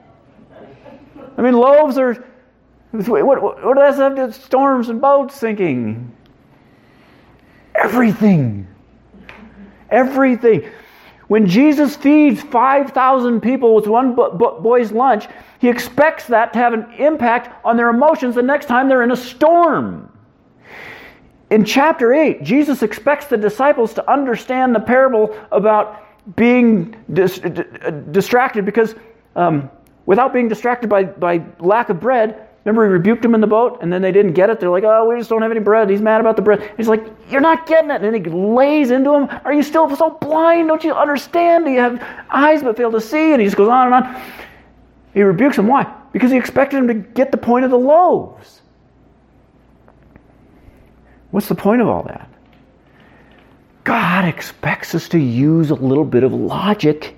I mean, loaves are, what, what, what does that have to do with storms and boats sinking? Everything. Everything. When Jesus feeds five thousand people with one boy's lunch, he expects that to have an impact on their emotions the next time they're in a storm. In chapter eight, Jesus expects the disciples to understand the parable about being dis- d- distracted because um, without being distracted by, by lack of bread, Remember he rebuked them in the boat, and then they didn't get it. They're like, oh, we just don't have any bread. He's mad about the bread. He's like, you're not getting it. And then he lays into them. Are you still so blind? Don't you understand? Do you have eyes but fail to see? And he just goes on and on. He rebukes them. Why? Because he expected them to get the point of the loaves. What's the point of all that? God expects us to use a little bit of logic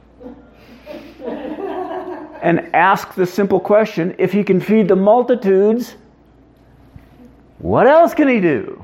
and ask the simple question, if he can feed the multitudes, what else can he do?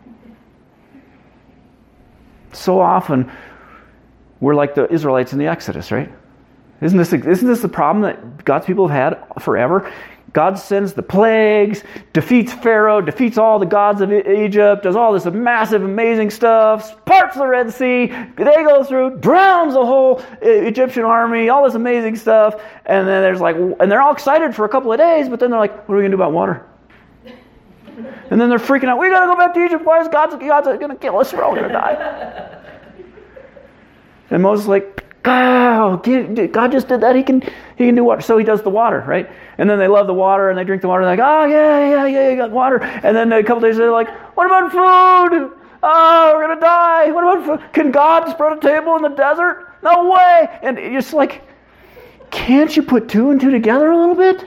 So often, we're like the Israelites in the Exodus, right? Isn't this, isn't this the problem that God's people have had forever? God sends the plagues, defeats Pharaoh, defeats all the gods of Egypt, does all this massive, amazing stuff, parts the Red Sea, they go through, drowns the whole Egyptian army, all this amazing stuff, and then there's like, and they're all excited for a couple of days, but then they're like, what are we going to do about water? And then they're freaking out, we got to go back to Egypt, why is God, God's going to kill us, we're all going to die. And Moses is like, God, God just did that. He can he can do water. So he does the water, right? And then they love the water and they drink the water. And they're like, oh, yeah, yeah, yeah, you got water. And then a couple days later, they're like, what about food? Oh, we're going to die. What about food? Can God spread a table in the desert? No way. And it's just like, can't you put two and two together a little bit?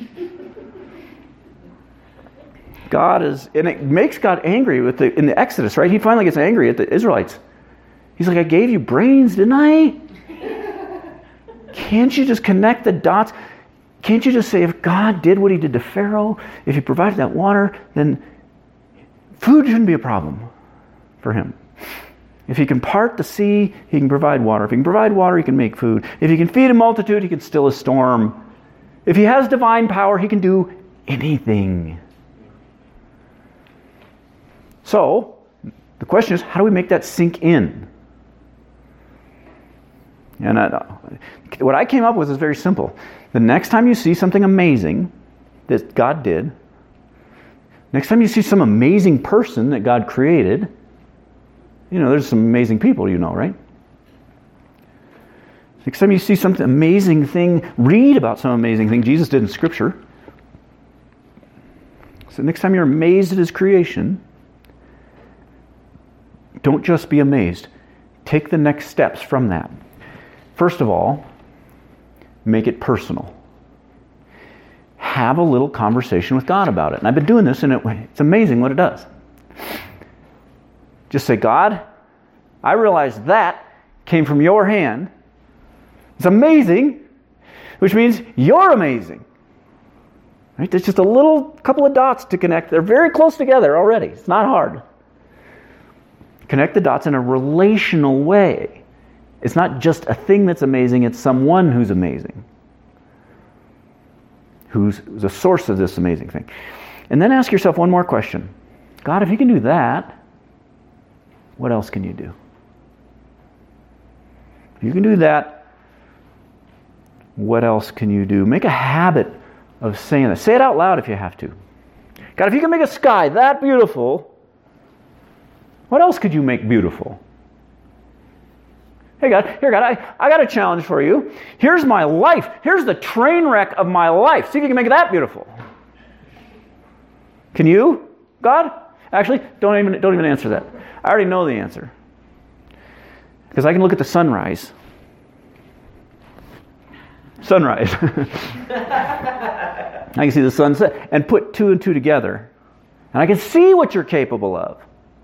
God is, and it makes God angry with the in the Exodus, right? He finally gets angry at the Israelites. He's like, I gave you brains, didn't I? Can't you just connect the dots? Can't you just say, if God did what he did to Pharaoh, if he provided that water, then food shouldn't be a problem for him. If he can part the sea, he can provide water. If he can provide water, he can make food. If he can feed a multitude, he can still a storm. If he has divine power, he can do anything. So, the question is, how do we make that sink in? And I, what I came up with is very simple. The next time you see something amazing that God did, next time you see some amazing person that God created, you know, there's some amazing people, you know, right? Next time you see something amazing thing, read about some amazing thing Jesus did in Scripture. So next time you're amazed at his creation, don't just be amazed. Take the next steps from that. First of all, make it personal. Have a little conversation with God about it. And I've been doing this, and it, it's amazing what it does. Just say, God, I realize that came from your hand. It's amazing, which means you're amazing. Right? There's just a little couple of dots to connect. They're very close together already. It's not hard. Connect the dots in a relational way. It's not just a thing that's amazing, it's someone who's amazing. Who's the source of this amazing thing. And then ask yourself one more question. God, if you can do that, what else can you do? If you can do that, what else can you do? Make a habit of saying that. Say it out loud if you have to. God, if you can make a sky that beautiful, what else could you make beautiful? Hey God, here God, I, I got a challenge for you. Here's my life. Here's the train wreck of my life. See if you can make it that beautiful. Can you, God? Actually, don't even don't even answer that. I already know the answer. Because I can look at the sunrise. Sunrise. I can see the sunset and put two and two together. And I can see what you're capable of.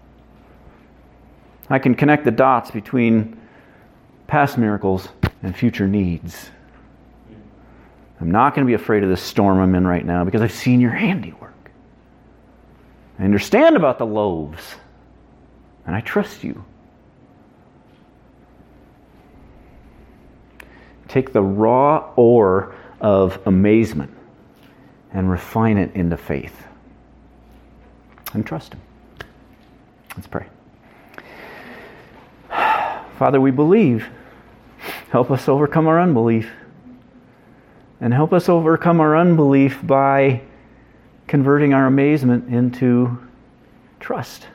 I can connect the dots between past miracles and future needs. I'm not going to be afraid of this storm I'm in right now because I've seen your handiwork. I understand about the loaves, and I trust you. Take the raw ore of amazement and refine it into faith. And trust him. Let's pray. Father, we believe. Help us overcome our unbelief. And help us overcome our unbelief by converting our amazement into trust.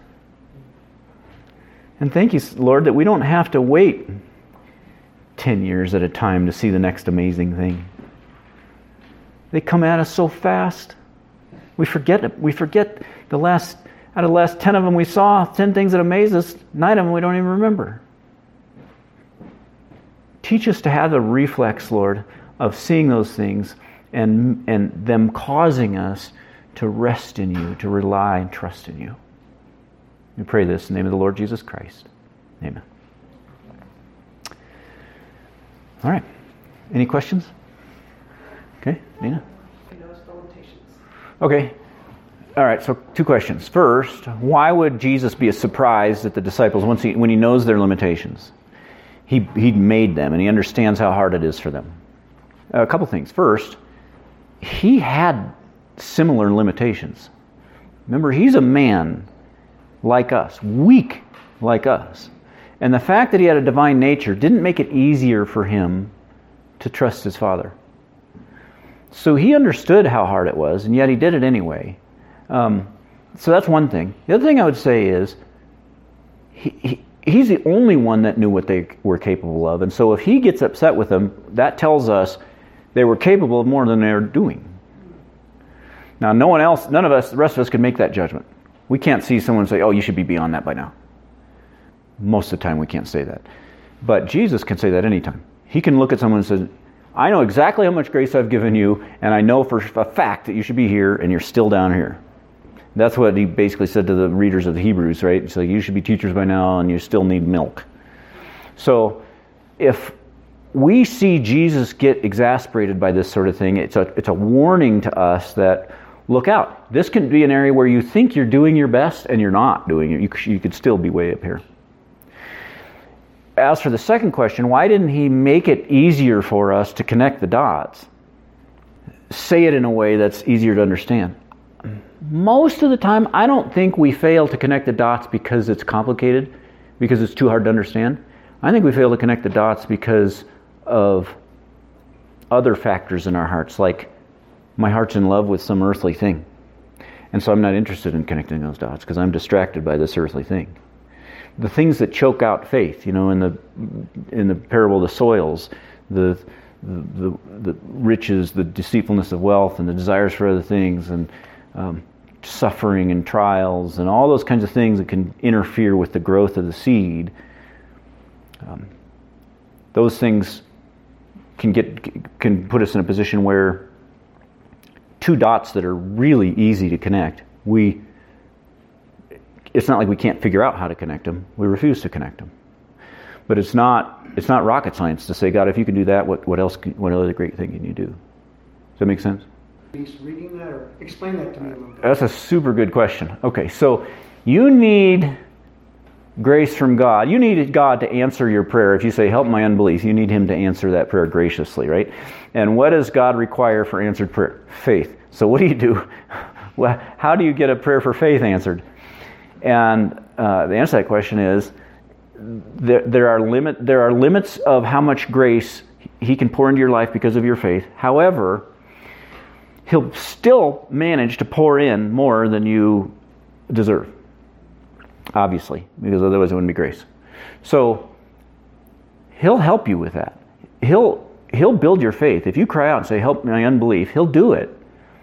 And thank you, Lord, that we don't have to wait ten years at a time to see the next amazing thing. They come at us so fast. We forget we forget the last, out of the last ten of them we saw, ten things that amaze us, nine of them we don't even remember. Teach us to have the reflex, Lord, of seeing those things and, and them causing us to rest in you, to rely and trust in you. We pray this in the name of the Lord Jesus Christ. Amen. All right. Any questions? Okay, Nina? Okay. All right, so two questions. First, why would Jesus be surprised at the disciples once he, when he knows their limitations? He he made them, and he understands how hard it is for them. A couple things. First, he had similar limitations. Remember, he's a man like us, weak like us. And the fact that he had a divine nature didn't make it easier for him to trust his Father. So he understood how hard it was, and yet he did it anyway. Um, so that's one thing. The other thing I would say is, he, he he's the only one that knew what they were capable of. And so if he gets upset with them, that tells us they were capable of more than they're doing. Now, no one else, none of us, the rest of us could make that judgment. We can't see someone say, oh, you should be beyond that by now. Most of the time we can't say that. But Jesus can say that anytime. He can look at someone and say, I know exactly how much grace I've given you, and I know for a fact that you should be here, and you're still down here. That's what he basically said to the readers of the Hebrews, right? So you should be teachers by now, and you still need milk. So if we see Jesus get exasperated by this sort of thing, it's a it's a warning to us that, look out. This can be an area where you think you're doing your best, and you're not doing it. You, you could still be way up here. As for the second question, why didn't he make it easier for us to connect the dots? Say it in a way that's easier to understand. Most of the time, I don't think we fail to connect the dots because it's complicated, because it's too hard to understand. I think we fail to connect the dots because of other factors in our hearts, like my heart's in love with some earthly thing. And so I'm not interested in connecting those dots because I'm distracted by this earthly thing. The things that choke out faith, you know, in the in the parable of the soils, the the the, the riches, the deceitfulness of wealth, and the desires for other things, and um, suffering and trials, and all those kinds of things that can interfere with the growth of the seed. Um, those things can get can put us in a position where two dots that are really easy to connect, we. It's not like we can't figure out how to connect them. We refuse to connect them. But it's not it's not rocket science to say, God, if you can do that, what, what else? Can, what other great thing can you do? Does that make sense? Reading that, or explain that to me a little bit. That's a super good question. Okay, so you need grace from God. You need God to answer your prayer. If you say, help my unbelief, you need Him to answer that prayer graciously, right? And what does God require for answered prayer? Faith. So what do you do? Well, how do you get a prayer for faith answered? And uh, the answer to that question is there, there are limit there are limits of how much grace He can pour into your life because of your faith. However, He'll still manage to pour in more than you deserve, obviously, because otherwise it wouldn't be grace. So He'll help you with that. He'll He'll build your faith. If you cry out and say, help my unbelief, He'll do it.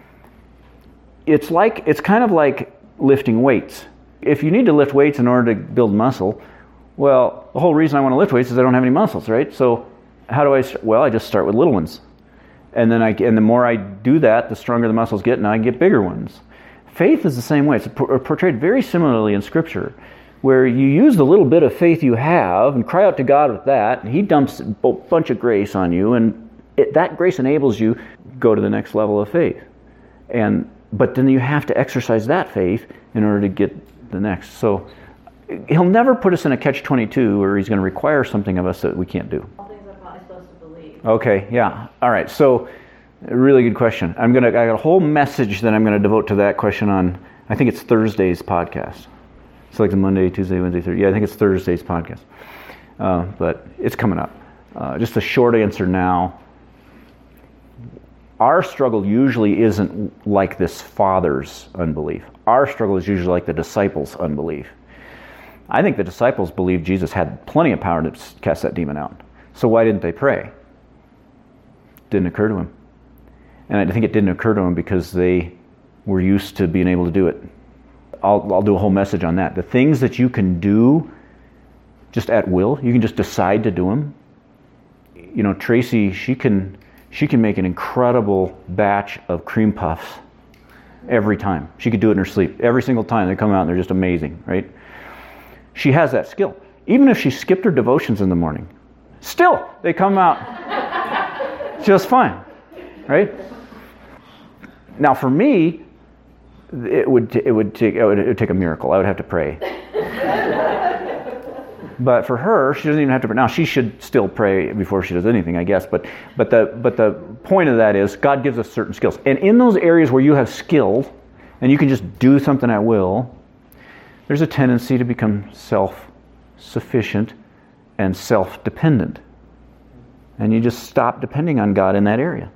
It's like it's kind of like lifting weights. If you need to lift weights in order to build muscle, well, the whole reason I want to lift weights is I don't have any muscles, right? So how do I start? Well, I just start with little ones. And then I and the more I do that, the stronger the muscles get, and I get bigger ones. Faith is the same way. It's portrayed very similarly in Scripture, where you use the little bit of faith you have and cry out to God with that, and He dumps a bunch of grace on you, and it, that grace enables you to go to the next level of faith. And but then you have to exercise that faith in order to get the next. So He'll never put us in a catch twenty-two where He's going to require something of us that we can't do. All things I'm not supposed to believe. Okay, yeah. All right. So a really good question. I'm going to I got a whole message that I'm going to devote to that question on, I think it's Thursday's podcast. It's like the Monday, Tuesday, Wednesday, Thursday. Yeah, I think it's Thursday's podcast. Uh, but it's coming up. Uh, just a short answer now. Our struggle usually isn't like this father's unbelief. Our struggle is usually like the disciples' unbelief. I think the disciples believed Jesus had plenty of power to cast that demon out. So why didn't they pray? Didn't occur to Him. And I think it didn't occur to them because they were used to being able to do it. I'll, I'll do a whole message on that. The things that you can do just at will, you can just decide to do them. You know, Tracy, she can she can make an incredible batch of cream puffs every time. She could do it in her sleep. Every single time they come out and they're just amazing, right? She has that skill. Even if she skipped her devotions in the morning, still they come out just fine, right? Now for me, it would it would take it would, it would take a miracle. I would have to pray. But for her, she doesn't even have to pray. Now she should still pray before she does anything, I guess. But but the but the point of that is God gives us certain skills, and in those areas where you have skill, and you can just do something at will, there's a tendency to become self-sufficient and self-dependent, and you just stop depending on God in that area.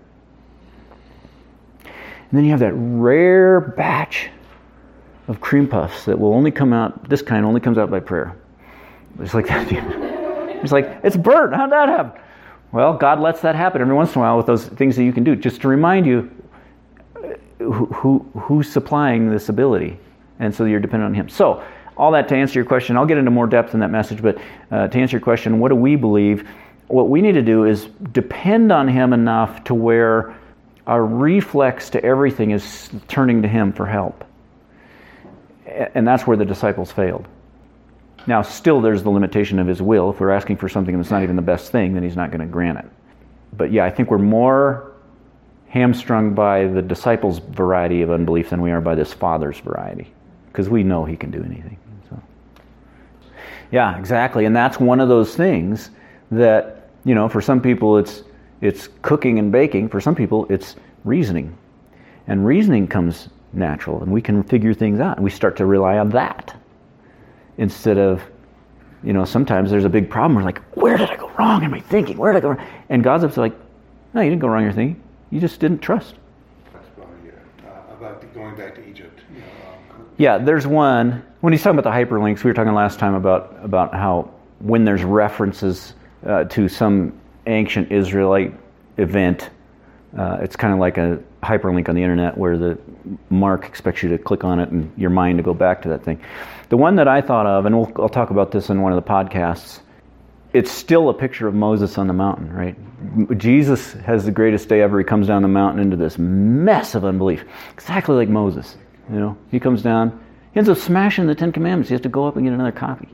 And then you have that rare batch of cream puffs that will only come out, this kind only comes out by prayer. It's like that. It's like, it's burnt. How'd that happen? Well, God lets that happen every once in a while with those things that you can do, just to remind you who, who who's supplying this ability. And so you're dependent on Him. So, all that to answer your question, I'll get into more depth in that message, but uh, to answer your question, what do we believe? What we need to do is depend on Him enough to where our reflex to everything is turning to Him for help. And that's where the disciples failed. Now, still there's the limitation of His will. If we're asking for something that's not even the best thing, then He's not going to grant it. But yeah, I think we're more hamstrung by the disciples' variety of unbelief than we are by this Father's variety. Because we know He can do anything. So. Yeah, exactly. And that's one of those things that, you know, for some people it's it's cooking and baking. For some people it's reasoning. And reasoning comes natural, and we can figure things out. And we start to rely on that. Instead of, you know, sometimes there's a big problem. We're like, where did I go wrong in my thinking? Where did I go wrong? And God's up to like, no, you didn't go wrong in your thinking. You just didn't trust. That's about, yeah, uh, about the going back to Egypt. You know, um, yeah, there's one. When he's talking about the hyperlinks, we were talking last time about, about how when there's references uh, to some ancient Israelite event, uh, it's kind of like a hyperlink on the internet where the mark expects you to click on it and your mind to go back to that thing. The one that I thought of, and we'll, I'll talk about this in one of the podcasts, it's still a picture of Moses on the mountain, right? Jesus has the greatest day ever. He comes down the mountain into this mess of unbelief, exactly like Moses. You know, he comes down, he ends up smashing the Ten Commandments. He has to go up and get another copy.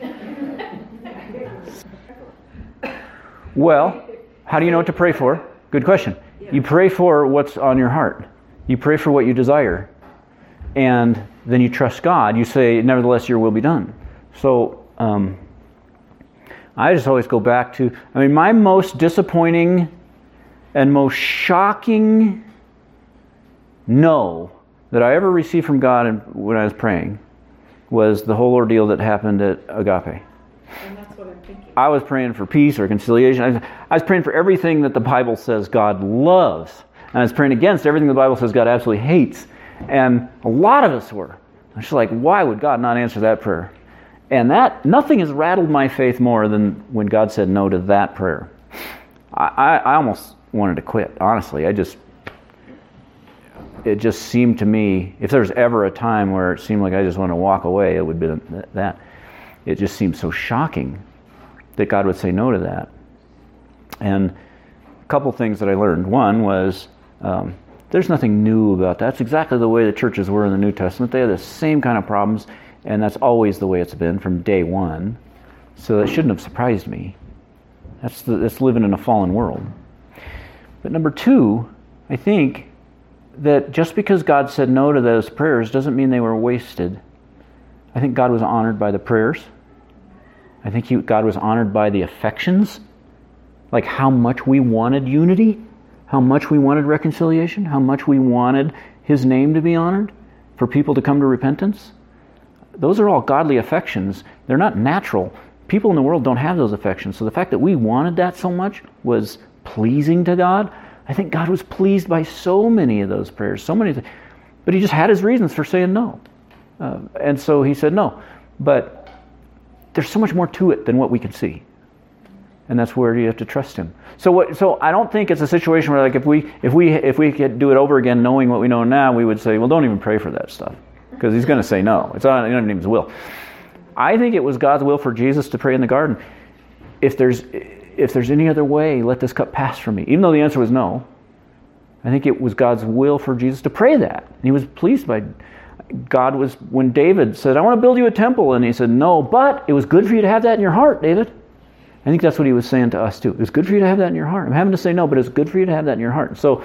Well, how do you know what to pray for? Good question. You pray for what's on your heart. You pray for what you desire. And then you trust God. You say, nevertheless, your will be done. So, um, I just always go back to, I mean, my most disappointing and most shocking no that I ever received from God when I was praying was the whole ordeal that happened at Agape. And that's what I'm thinking. I was praying for peace, reconciliation. I was, I was praying for everything that the Bible says God loves. And I was praying against everything the Bible says God absolutely hates. And a lot of us were. I was just like, why would God not answer that prayer? And that, nothing has rattled my faith more than when God said no to that prayer. I, I, I almost wanted to quit, honestly. I just, it just seemed to me, if there's ever a time where it seemed like I just want to walk away, it would be that. It just seemed so shocking that God would say no to that. And a couple things that I learned. One was, um, there's nothing new about that. That's exactly the way the churches were in the New Testament. They had the same kind of problems, and that's always the way it's been from day one. So that shouldn't have surprised me. That's, the, that's living in a fallen world. But number two, I think that just because God said no to those prayers doesn't mean they were wasted. I think God was honored by the prayers. I think he, God was honored by the affections, like how much we wanted unity, how much we wanted reconciliation, how much we wanted His name to be honored, for people to come to repentance. Those are all godly affections. They're not natural. People in the world don't have those affections. So the fact that we wanted that so much was pleasing to God. I think God was pleased by so many of those prayers, so many, th- but He just had His reasons for saying no. Uh, and so He said no. But there's so much more to it than what we can see. And that's where you have to trust him. So what, so I don't think it's a situation where like if we if we if we could do it over again knowing what we know now, we would say, well, don't even pray for that stuff. Because he's going to say no. It's not even his will. I think it was God's will for Jesus to pray in the garden. If there's if there's any other way, let this cup pass from me. Even though the answer was no, I think it was God's will for Jesus to pray that. And he was pleased by God was when David said, I want to build you a temple. And he said, no, but it was good for you to have that in your heart, David. I think that's what he was saying to us too. It's good for you to have that in your heart. I'm having to say no, but it's good for you to have that in your heart. So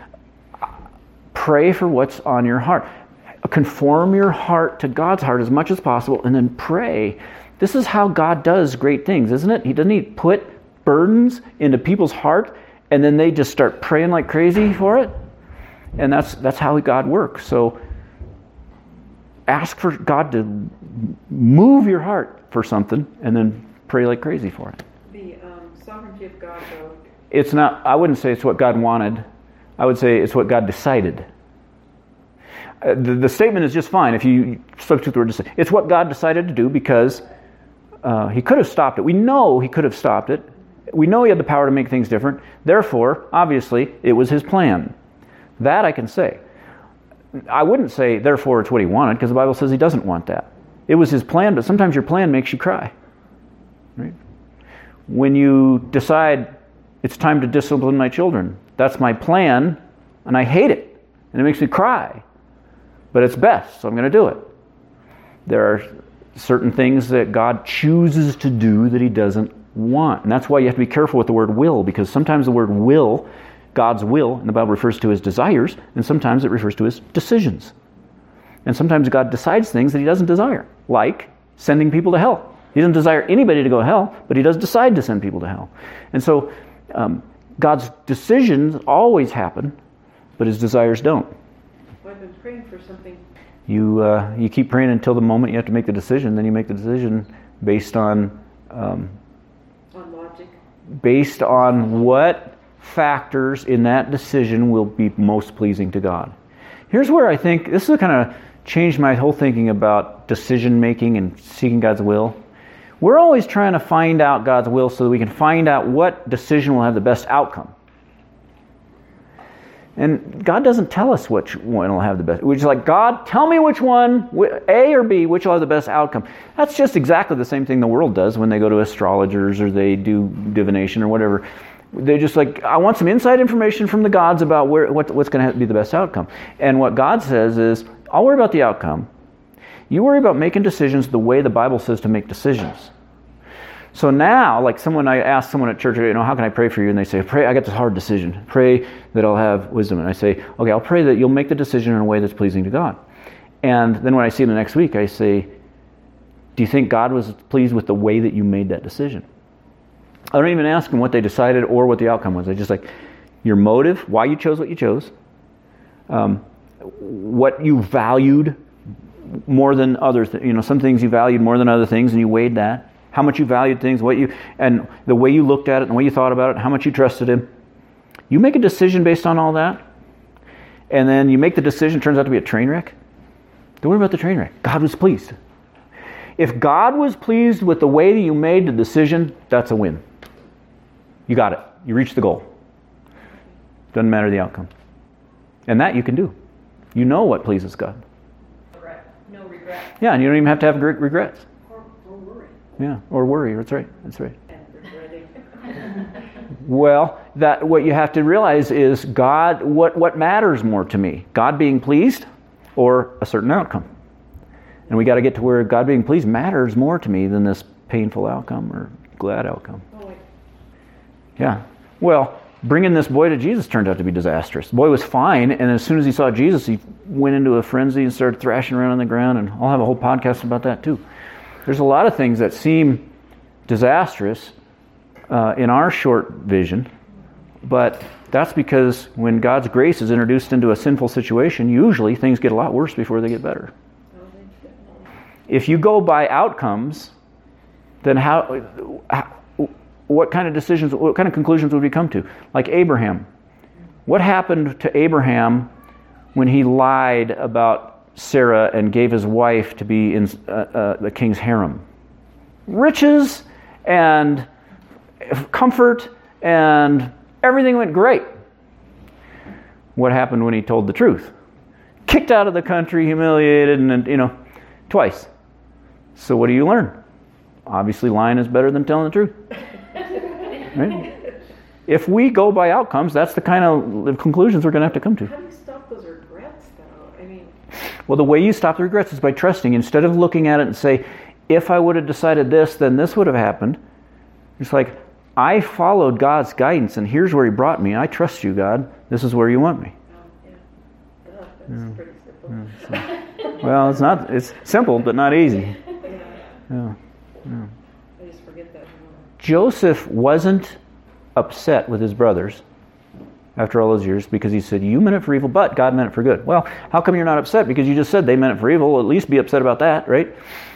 pray for what's on your heart. Conform your heart to God's heart as much as possible, and then pray. This is how God does great things, isn't it? He doesn't he put burdens into people's heart, and then they just start praying like crazy for it. And that's that's how God works. So ask for God to move your heart for something, and then pray like crazy for it. The um, sovereignty of God, though. It's not. I wouldn't say it's what God wanted. I would say it's what God decided. Uh, the, the statement is just fine if you substitute the word decide. It's what God decided to do because uh, he could have stopped it. We know he could have stopped it. We know he had the power to make things different. Therefore, obviously, it was his plan. That I can say. I wouldn't say, therefore, it's what he wanted, because the Bible says he doesn't want that. It was his plan, but sometimes your plan makes you cry. Right? When you decide it's time to discipline my children, that's my plan, and I hate it, and it makes me cry. But it's best, so I'm going to do it. There are certain things that God chooses to do that he doesn't want. And that's why you have to be careful with the word will, because sometimes the word will, God's will, in the Bible refers to his desires, and sometimes it refers to his decisions. And sometimes God decides things that he doesn't desire, like sending people to hell. He doesn't desire anybody to go to hell, but he does decide to send people to hell. And so um, God's decisions always happen, but his desires don't. Well, I've been praying for something. You uh, you keep praying until the moment you have to make the decision. Then you make the decision based on um, on logic. Based on what factors in that decision will be most pleasing to God. Here's where I think this is kind of changed my whole thinking about decision making and seeking God's will. We're always trying to find out God's will so that we can find out what decision will have the best outcome. And God doesn't tell us which one will have the best. We're just like, God, tell me which one, A or B, which will have the best outcome. That's just exactly the same thing the world does when they go to astrologers or they do divination or whatever. They're just like, I want some inside information from the gods about where what, what's going to be the best outcome. And what God says is, I'll worry about the outcome. You worry about making decisions the way the Bible says to make decisions. So now, like someone, I asked someone at church, you know, how can I pray for you? And they say, pray, I got this hard decision. Pray that I'll have wisdom. And I say, okay, I'll pray that you'll make the decision in a way that's pleasing to God. And then when I see them the next week, I say, do you think God was pleased with the way that you made that decision? I don't even ask them what they decided or what the outcome was. I just like, your motive, why you chose what you chose, um, what you valued more than other things. You know, some things you valued more than other things, and you weighed that. How much you valued things, what you, and the way you looked at it, and the way you thought about it, how much you trusted him. You make a decision based on all that, and then you make the decision, turns out to be a train wreck. Don't worry about the train wreck. God was pleased. If God was pleased with the way that you made the decision, that's a win. You got it. You reached the goal. Doesn't matter the outcome. And that you can do. You know what pleases God. Regret. No regret. Yeah, and you don't even have to have great regrets. Or, or worry. Yeah, or worry. That's right. That's right. And regretting. Well, that what you have to realize is God, what, what matters more to me? God being pleased or a certain outcome? And we got to get to where God being pleased matters more to me than this painful outcome or glad outcome. Oh, wait. Yeah. Well, bringing this boy to Jesus turned out to be disastrous. The boy was fine, and as soon as he saw Jesus, he went into a frenzy and started thrashing around on the ground, and I'll have a whole podcast about that too. There's a lot of things that seem disastrous uh, in our short vision, but that's because when God's grace is introduced into a sinful situation, usually things get a lot worse before they get better. If you go by outcomes, then how, how, what kind of decisions, what kind of conclusions would we come to? Like Abraham. What happened to Abraham when he lied about Sarah and gave his wife to be in uh, uh, the king's harem? Riches and comfort, and everything went great. What happened when he told the truth? Kicked out of the country, humiliated, and, you know, twice. So what do you learn? Obviously, lying is better than telling the truth. Right? If we go by outcomes, that's the kind of conclusions we're going to have to come to. How do you stop those regrets, though? I mean, Well, the way you stop the regrets is by trusting. Instead of looking at it and say, if I would have decided this, then this would have happened. It's like, I followed God's guidance, and here's where He brought me. I trust you, God. This is where you want me. um, yeah. Ugh, that's Yeah. pretty simple. Well, it's not. It's simple, but not easy. Yeah. Yeah. I just forget that. Joseph wasn't upset with his brothers after all those years because he said, you meant it for evil, but God meant it for good. Well, how come you're not upset? Because you just said they meant it for evil. At least be upset about that, right?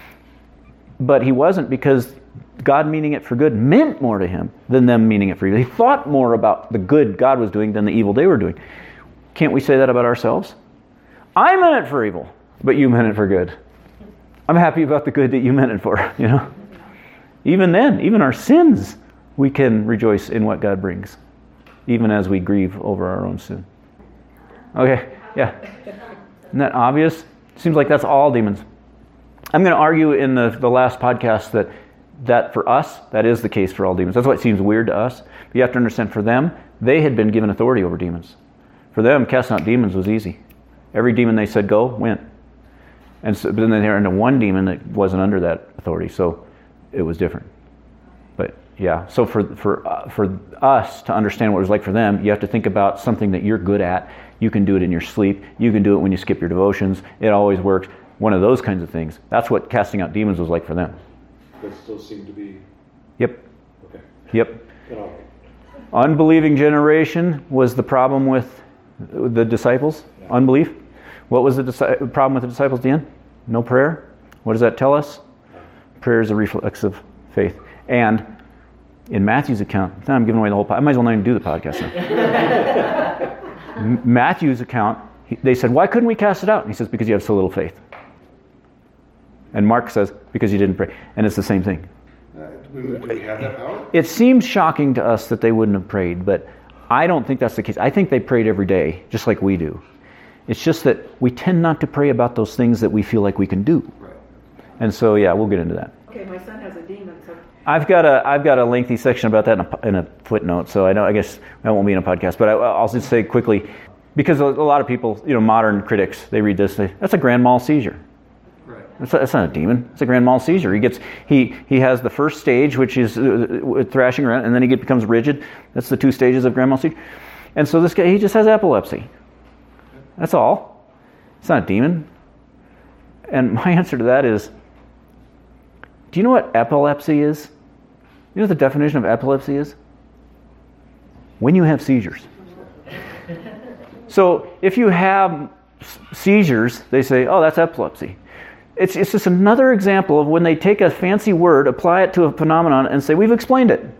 But he wasn't, because God meaning it for good meant more to him than them meaning it for evil. He thought more about the good God was doing than the evil they were doing. Can't we say that about ourselves? I meant it for evil, but you meant it for good. I'm happy about the good that you meant it for, you know? Even then, even our sins, we can rejoice in what God brings, even as we grieve over our own sin. Okay, yeah. Isn't that obvious? Seems like that's all demons. I'm going to argue in the, the last podcast that that for us, that is the case for all demons. That's why it seems weird to us. But you have to understand, for them, they had been given authority over demons. For them, casting out demons was easy. Every demon they said go, went. And so, but then they were into one demon that wasn't under that authority, so it was different. But yeah, so for for uh, for us to understand what it was like for them, you have to think about something that you're good at. You can do it in your sleep. You can do it when you skip your devotions. It always works. One of those kinds of things. That's what casting out demons was like for them. That still seem to be... Yep. Okay. Yep. Then I'll- Unbelieving generation was the problem with the disciples. Yeah. Unbelief. What was the disi- problem with the disciples, Dan? No prayer. What does that tell us? Prayer is a reflex of faith. And in Matthew's account, I'm giving away the whole podcast. I might as well not even do the podcast now. M- Matthew's account, he, they said, why couldn't we cast it out? And he says, because you have so little faith. And Mark says, because you didn't pray. And it's the same thing. Uh, do, we, do we have that power? It seems shocking to us that they wouldn't have prayed, but I don't think that's the case. I think they prayed every day, just like we do. It's just that we tend not to pray about those things that we feel like we can do. Right. And so, yeah, we'll get into that. Okay, my son has a demon, so I've got a I've got a lengthy section about that in a, in a footnote, so I know I guess that won't be in a podcast, but I, I'll just say quickly, because a, a lot of people, you know, modern critics, they read this, they, that's a grand mal seizure. Right. That's, that's not a demon. It's a grand mal seizure. He gets he he has the first stage, which is uh, thrashing around, and then he get, becomes rigid. That's the two stages of grand mal seizure. And so this guy, he just has epilepsy. That's all. It's not a demon. And my answer to that is, do you know what epilepsy is? You know what the definition of epilepsy is? When you have seizures. So if you have seizures, they say, oh, that's epilepsy. It's, it's just another example of when they take a fancy word, apply it to a phenomenon, and say, we've explained it.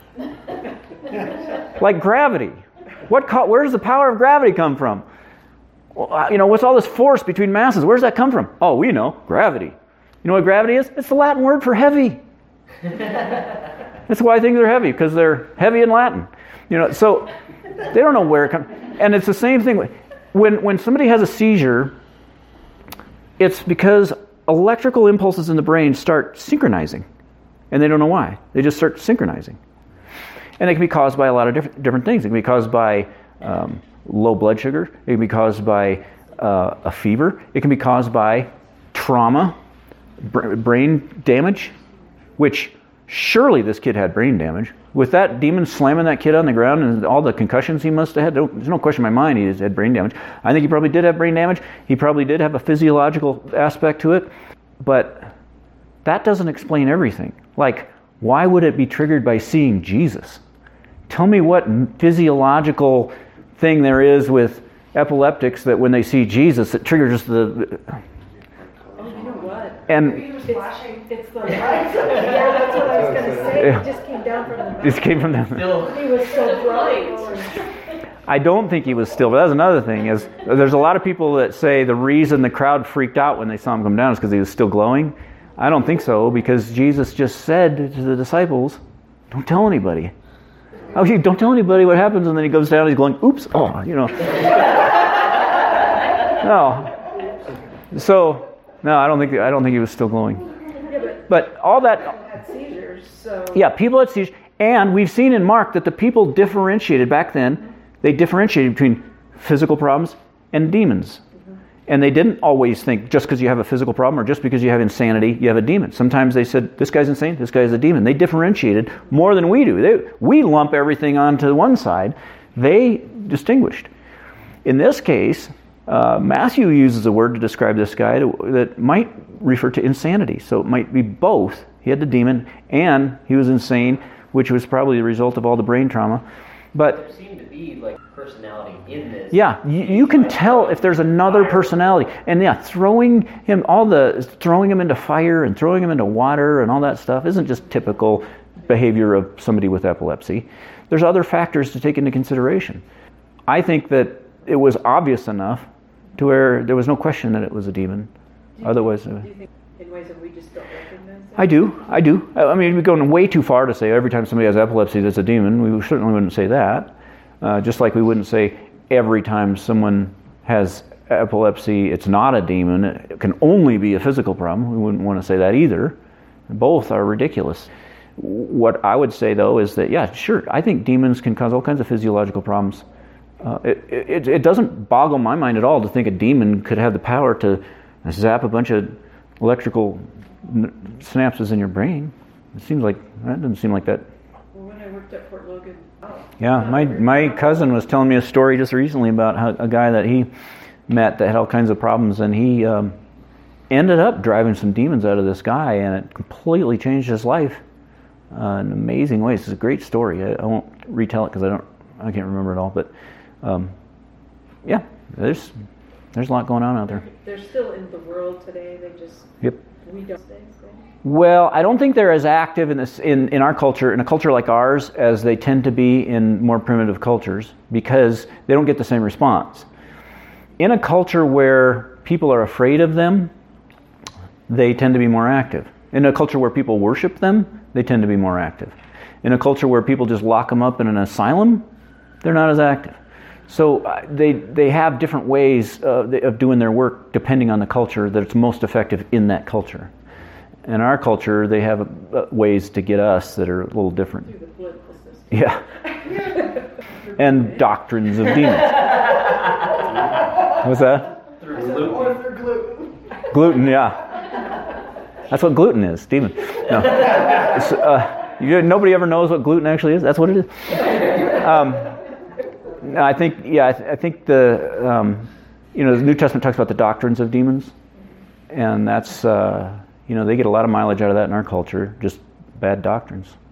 Like gravity. What? Co- where does the power of gravity come from? Well, you know, what's all this force between masses? Where does that come from? Oh, we know. Gravity. You know what gravity is? It's the Latin word for heavy. That's why things are heavy, because they're heavy in Latin. You know, so they don't know where it comes. And it's the same thing. When when somebody has a seizure, it's because electrical impulses in the brain start synchronizing, and they don't know why. They just start synchronizing, and it can be caused by a lot of different different things. It can be caused by um, low blood sugar. It can be caused by uh, a fever. It can be caused by trauma, br- brain damage, which surely this kid had brain damage. With that demon slamming that kid on the ground and all the concussions he must have had, there's no question in my mind he had brain damage. I think he probably did have brain damage. He probably did have a physiological aspect to it. But that doesn't explain everything. Like, why would it be triggered by seeing Jesus? Tell me what physiological thing there is with epileptics that when they see Jesus, it triggers the... oh, you know what? And It's, it's the lights. Yeah, that's what I was going to say. Yeah. It just came down from the mountain. this came from them. He was so bright. I don't think he was still, but that's another thing, is there's a lot of people that say the reason the crowd freaked out when they saw him come down is because he was still glowing. I don't think so, because Jesus just said to the disciples, don't tell anybody. Oh, he, don't tell anybody what happens, and then he goes down, he's going, oops, oh, you know. No. So, no, I don't think I don't think he was still glowing. Yeah, but, but all that... had seizures, so... Yeah, people had seizures. And we've seen in Mark that the people differentiated back then, they differentiated between physical problems and demons. And they didn't always think just because you have a physical problem or just because you have insanity, you have a demon. Sometimes they said, this guy's insane, this guy's a demon. They differentiated more than we do. They, we lump everything onto one side. They distinguished. In this case, uh, Matthew uses a word to describe this guy to, that might refer to insanity. So it might be both. He had the demon and he was insane, which was probably the result of all the brain trauma. But there seemed to be like personality in this. Yeah, you, you can tell if there's another personality. And yeah, throwing him all the throwing him into fire and throwing him into water and all that stuff isn't just typical behavior of somebody with epilepsy. There's other factors to take into consideration. I think that it was obvious enough to where there was no question that it was a demon. Do Otherwise, think, do you think in ways that we just don't recognize that? I do, I do. I mean, we're going way too far to say every time somebody has epilepsy that's a demon. We certainly wouldn't say that. Uh, just like we wouldn't say every time someone has epilepsy, it's not a demon. It can only be a physical problem. We wouldn't want to say that either. Both are ridiculous. What I would say, though, is that, yeah, sure, I think demons can cause all kinds of physiological problems. Uh, it, it, it doesn't boggle my mind at all to think a demon could have the power to zap a bunch of electrical synapses in your brain. It seems like, that doesn't seem like that. Well, when I worked at Fort Logan, oh, Yeah, my my cousin was telling me a story just recently about how a guy that he met that had all kinds of problems, and he um, ended up driving some demons out of this guy, and it completely changed his life uh, in amazing ways. It's a great story. I, I won't retell it because I don't, I can't remember it all. But um, yeah, there's there's a lot going on out there. they're still in the world today. They just Yep. we don't stay. So. Well, I don't think they're as active in this in, in our culture, in a culture like ours, as they tend to be in more primitive cultures, because they don't get the same response. In a culture where people are afraid of them, they tend to be more active. In a culture where people worship them, they tend to be more active. In a culture where people just lock them up in an asylum, they're not as active. So uh, they they have different ways uh, of doing their work depending on the culture that's most effective in that culture. In our culture, they have uh, ways to get us that are a little different. Through the political system. Yeah. And doctrines of demons. What's that? Through gluten. Gluten, yeah. That's what gluten is, demon. No. It's, uh, you, nobody ever knows what gluten actually is. That's what it is. Um, I think, yeah, I, th- I think the, um, you know, the New Testament talks about the doctrines of demons, and that's, uh, you know, they get a lot of mileage out of that in our culture, just bad doctrines.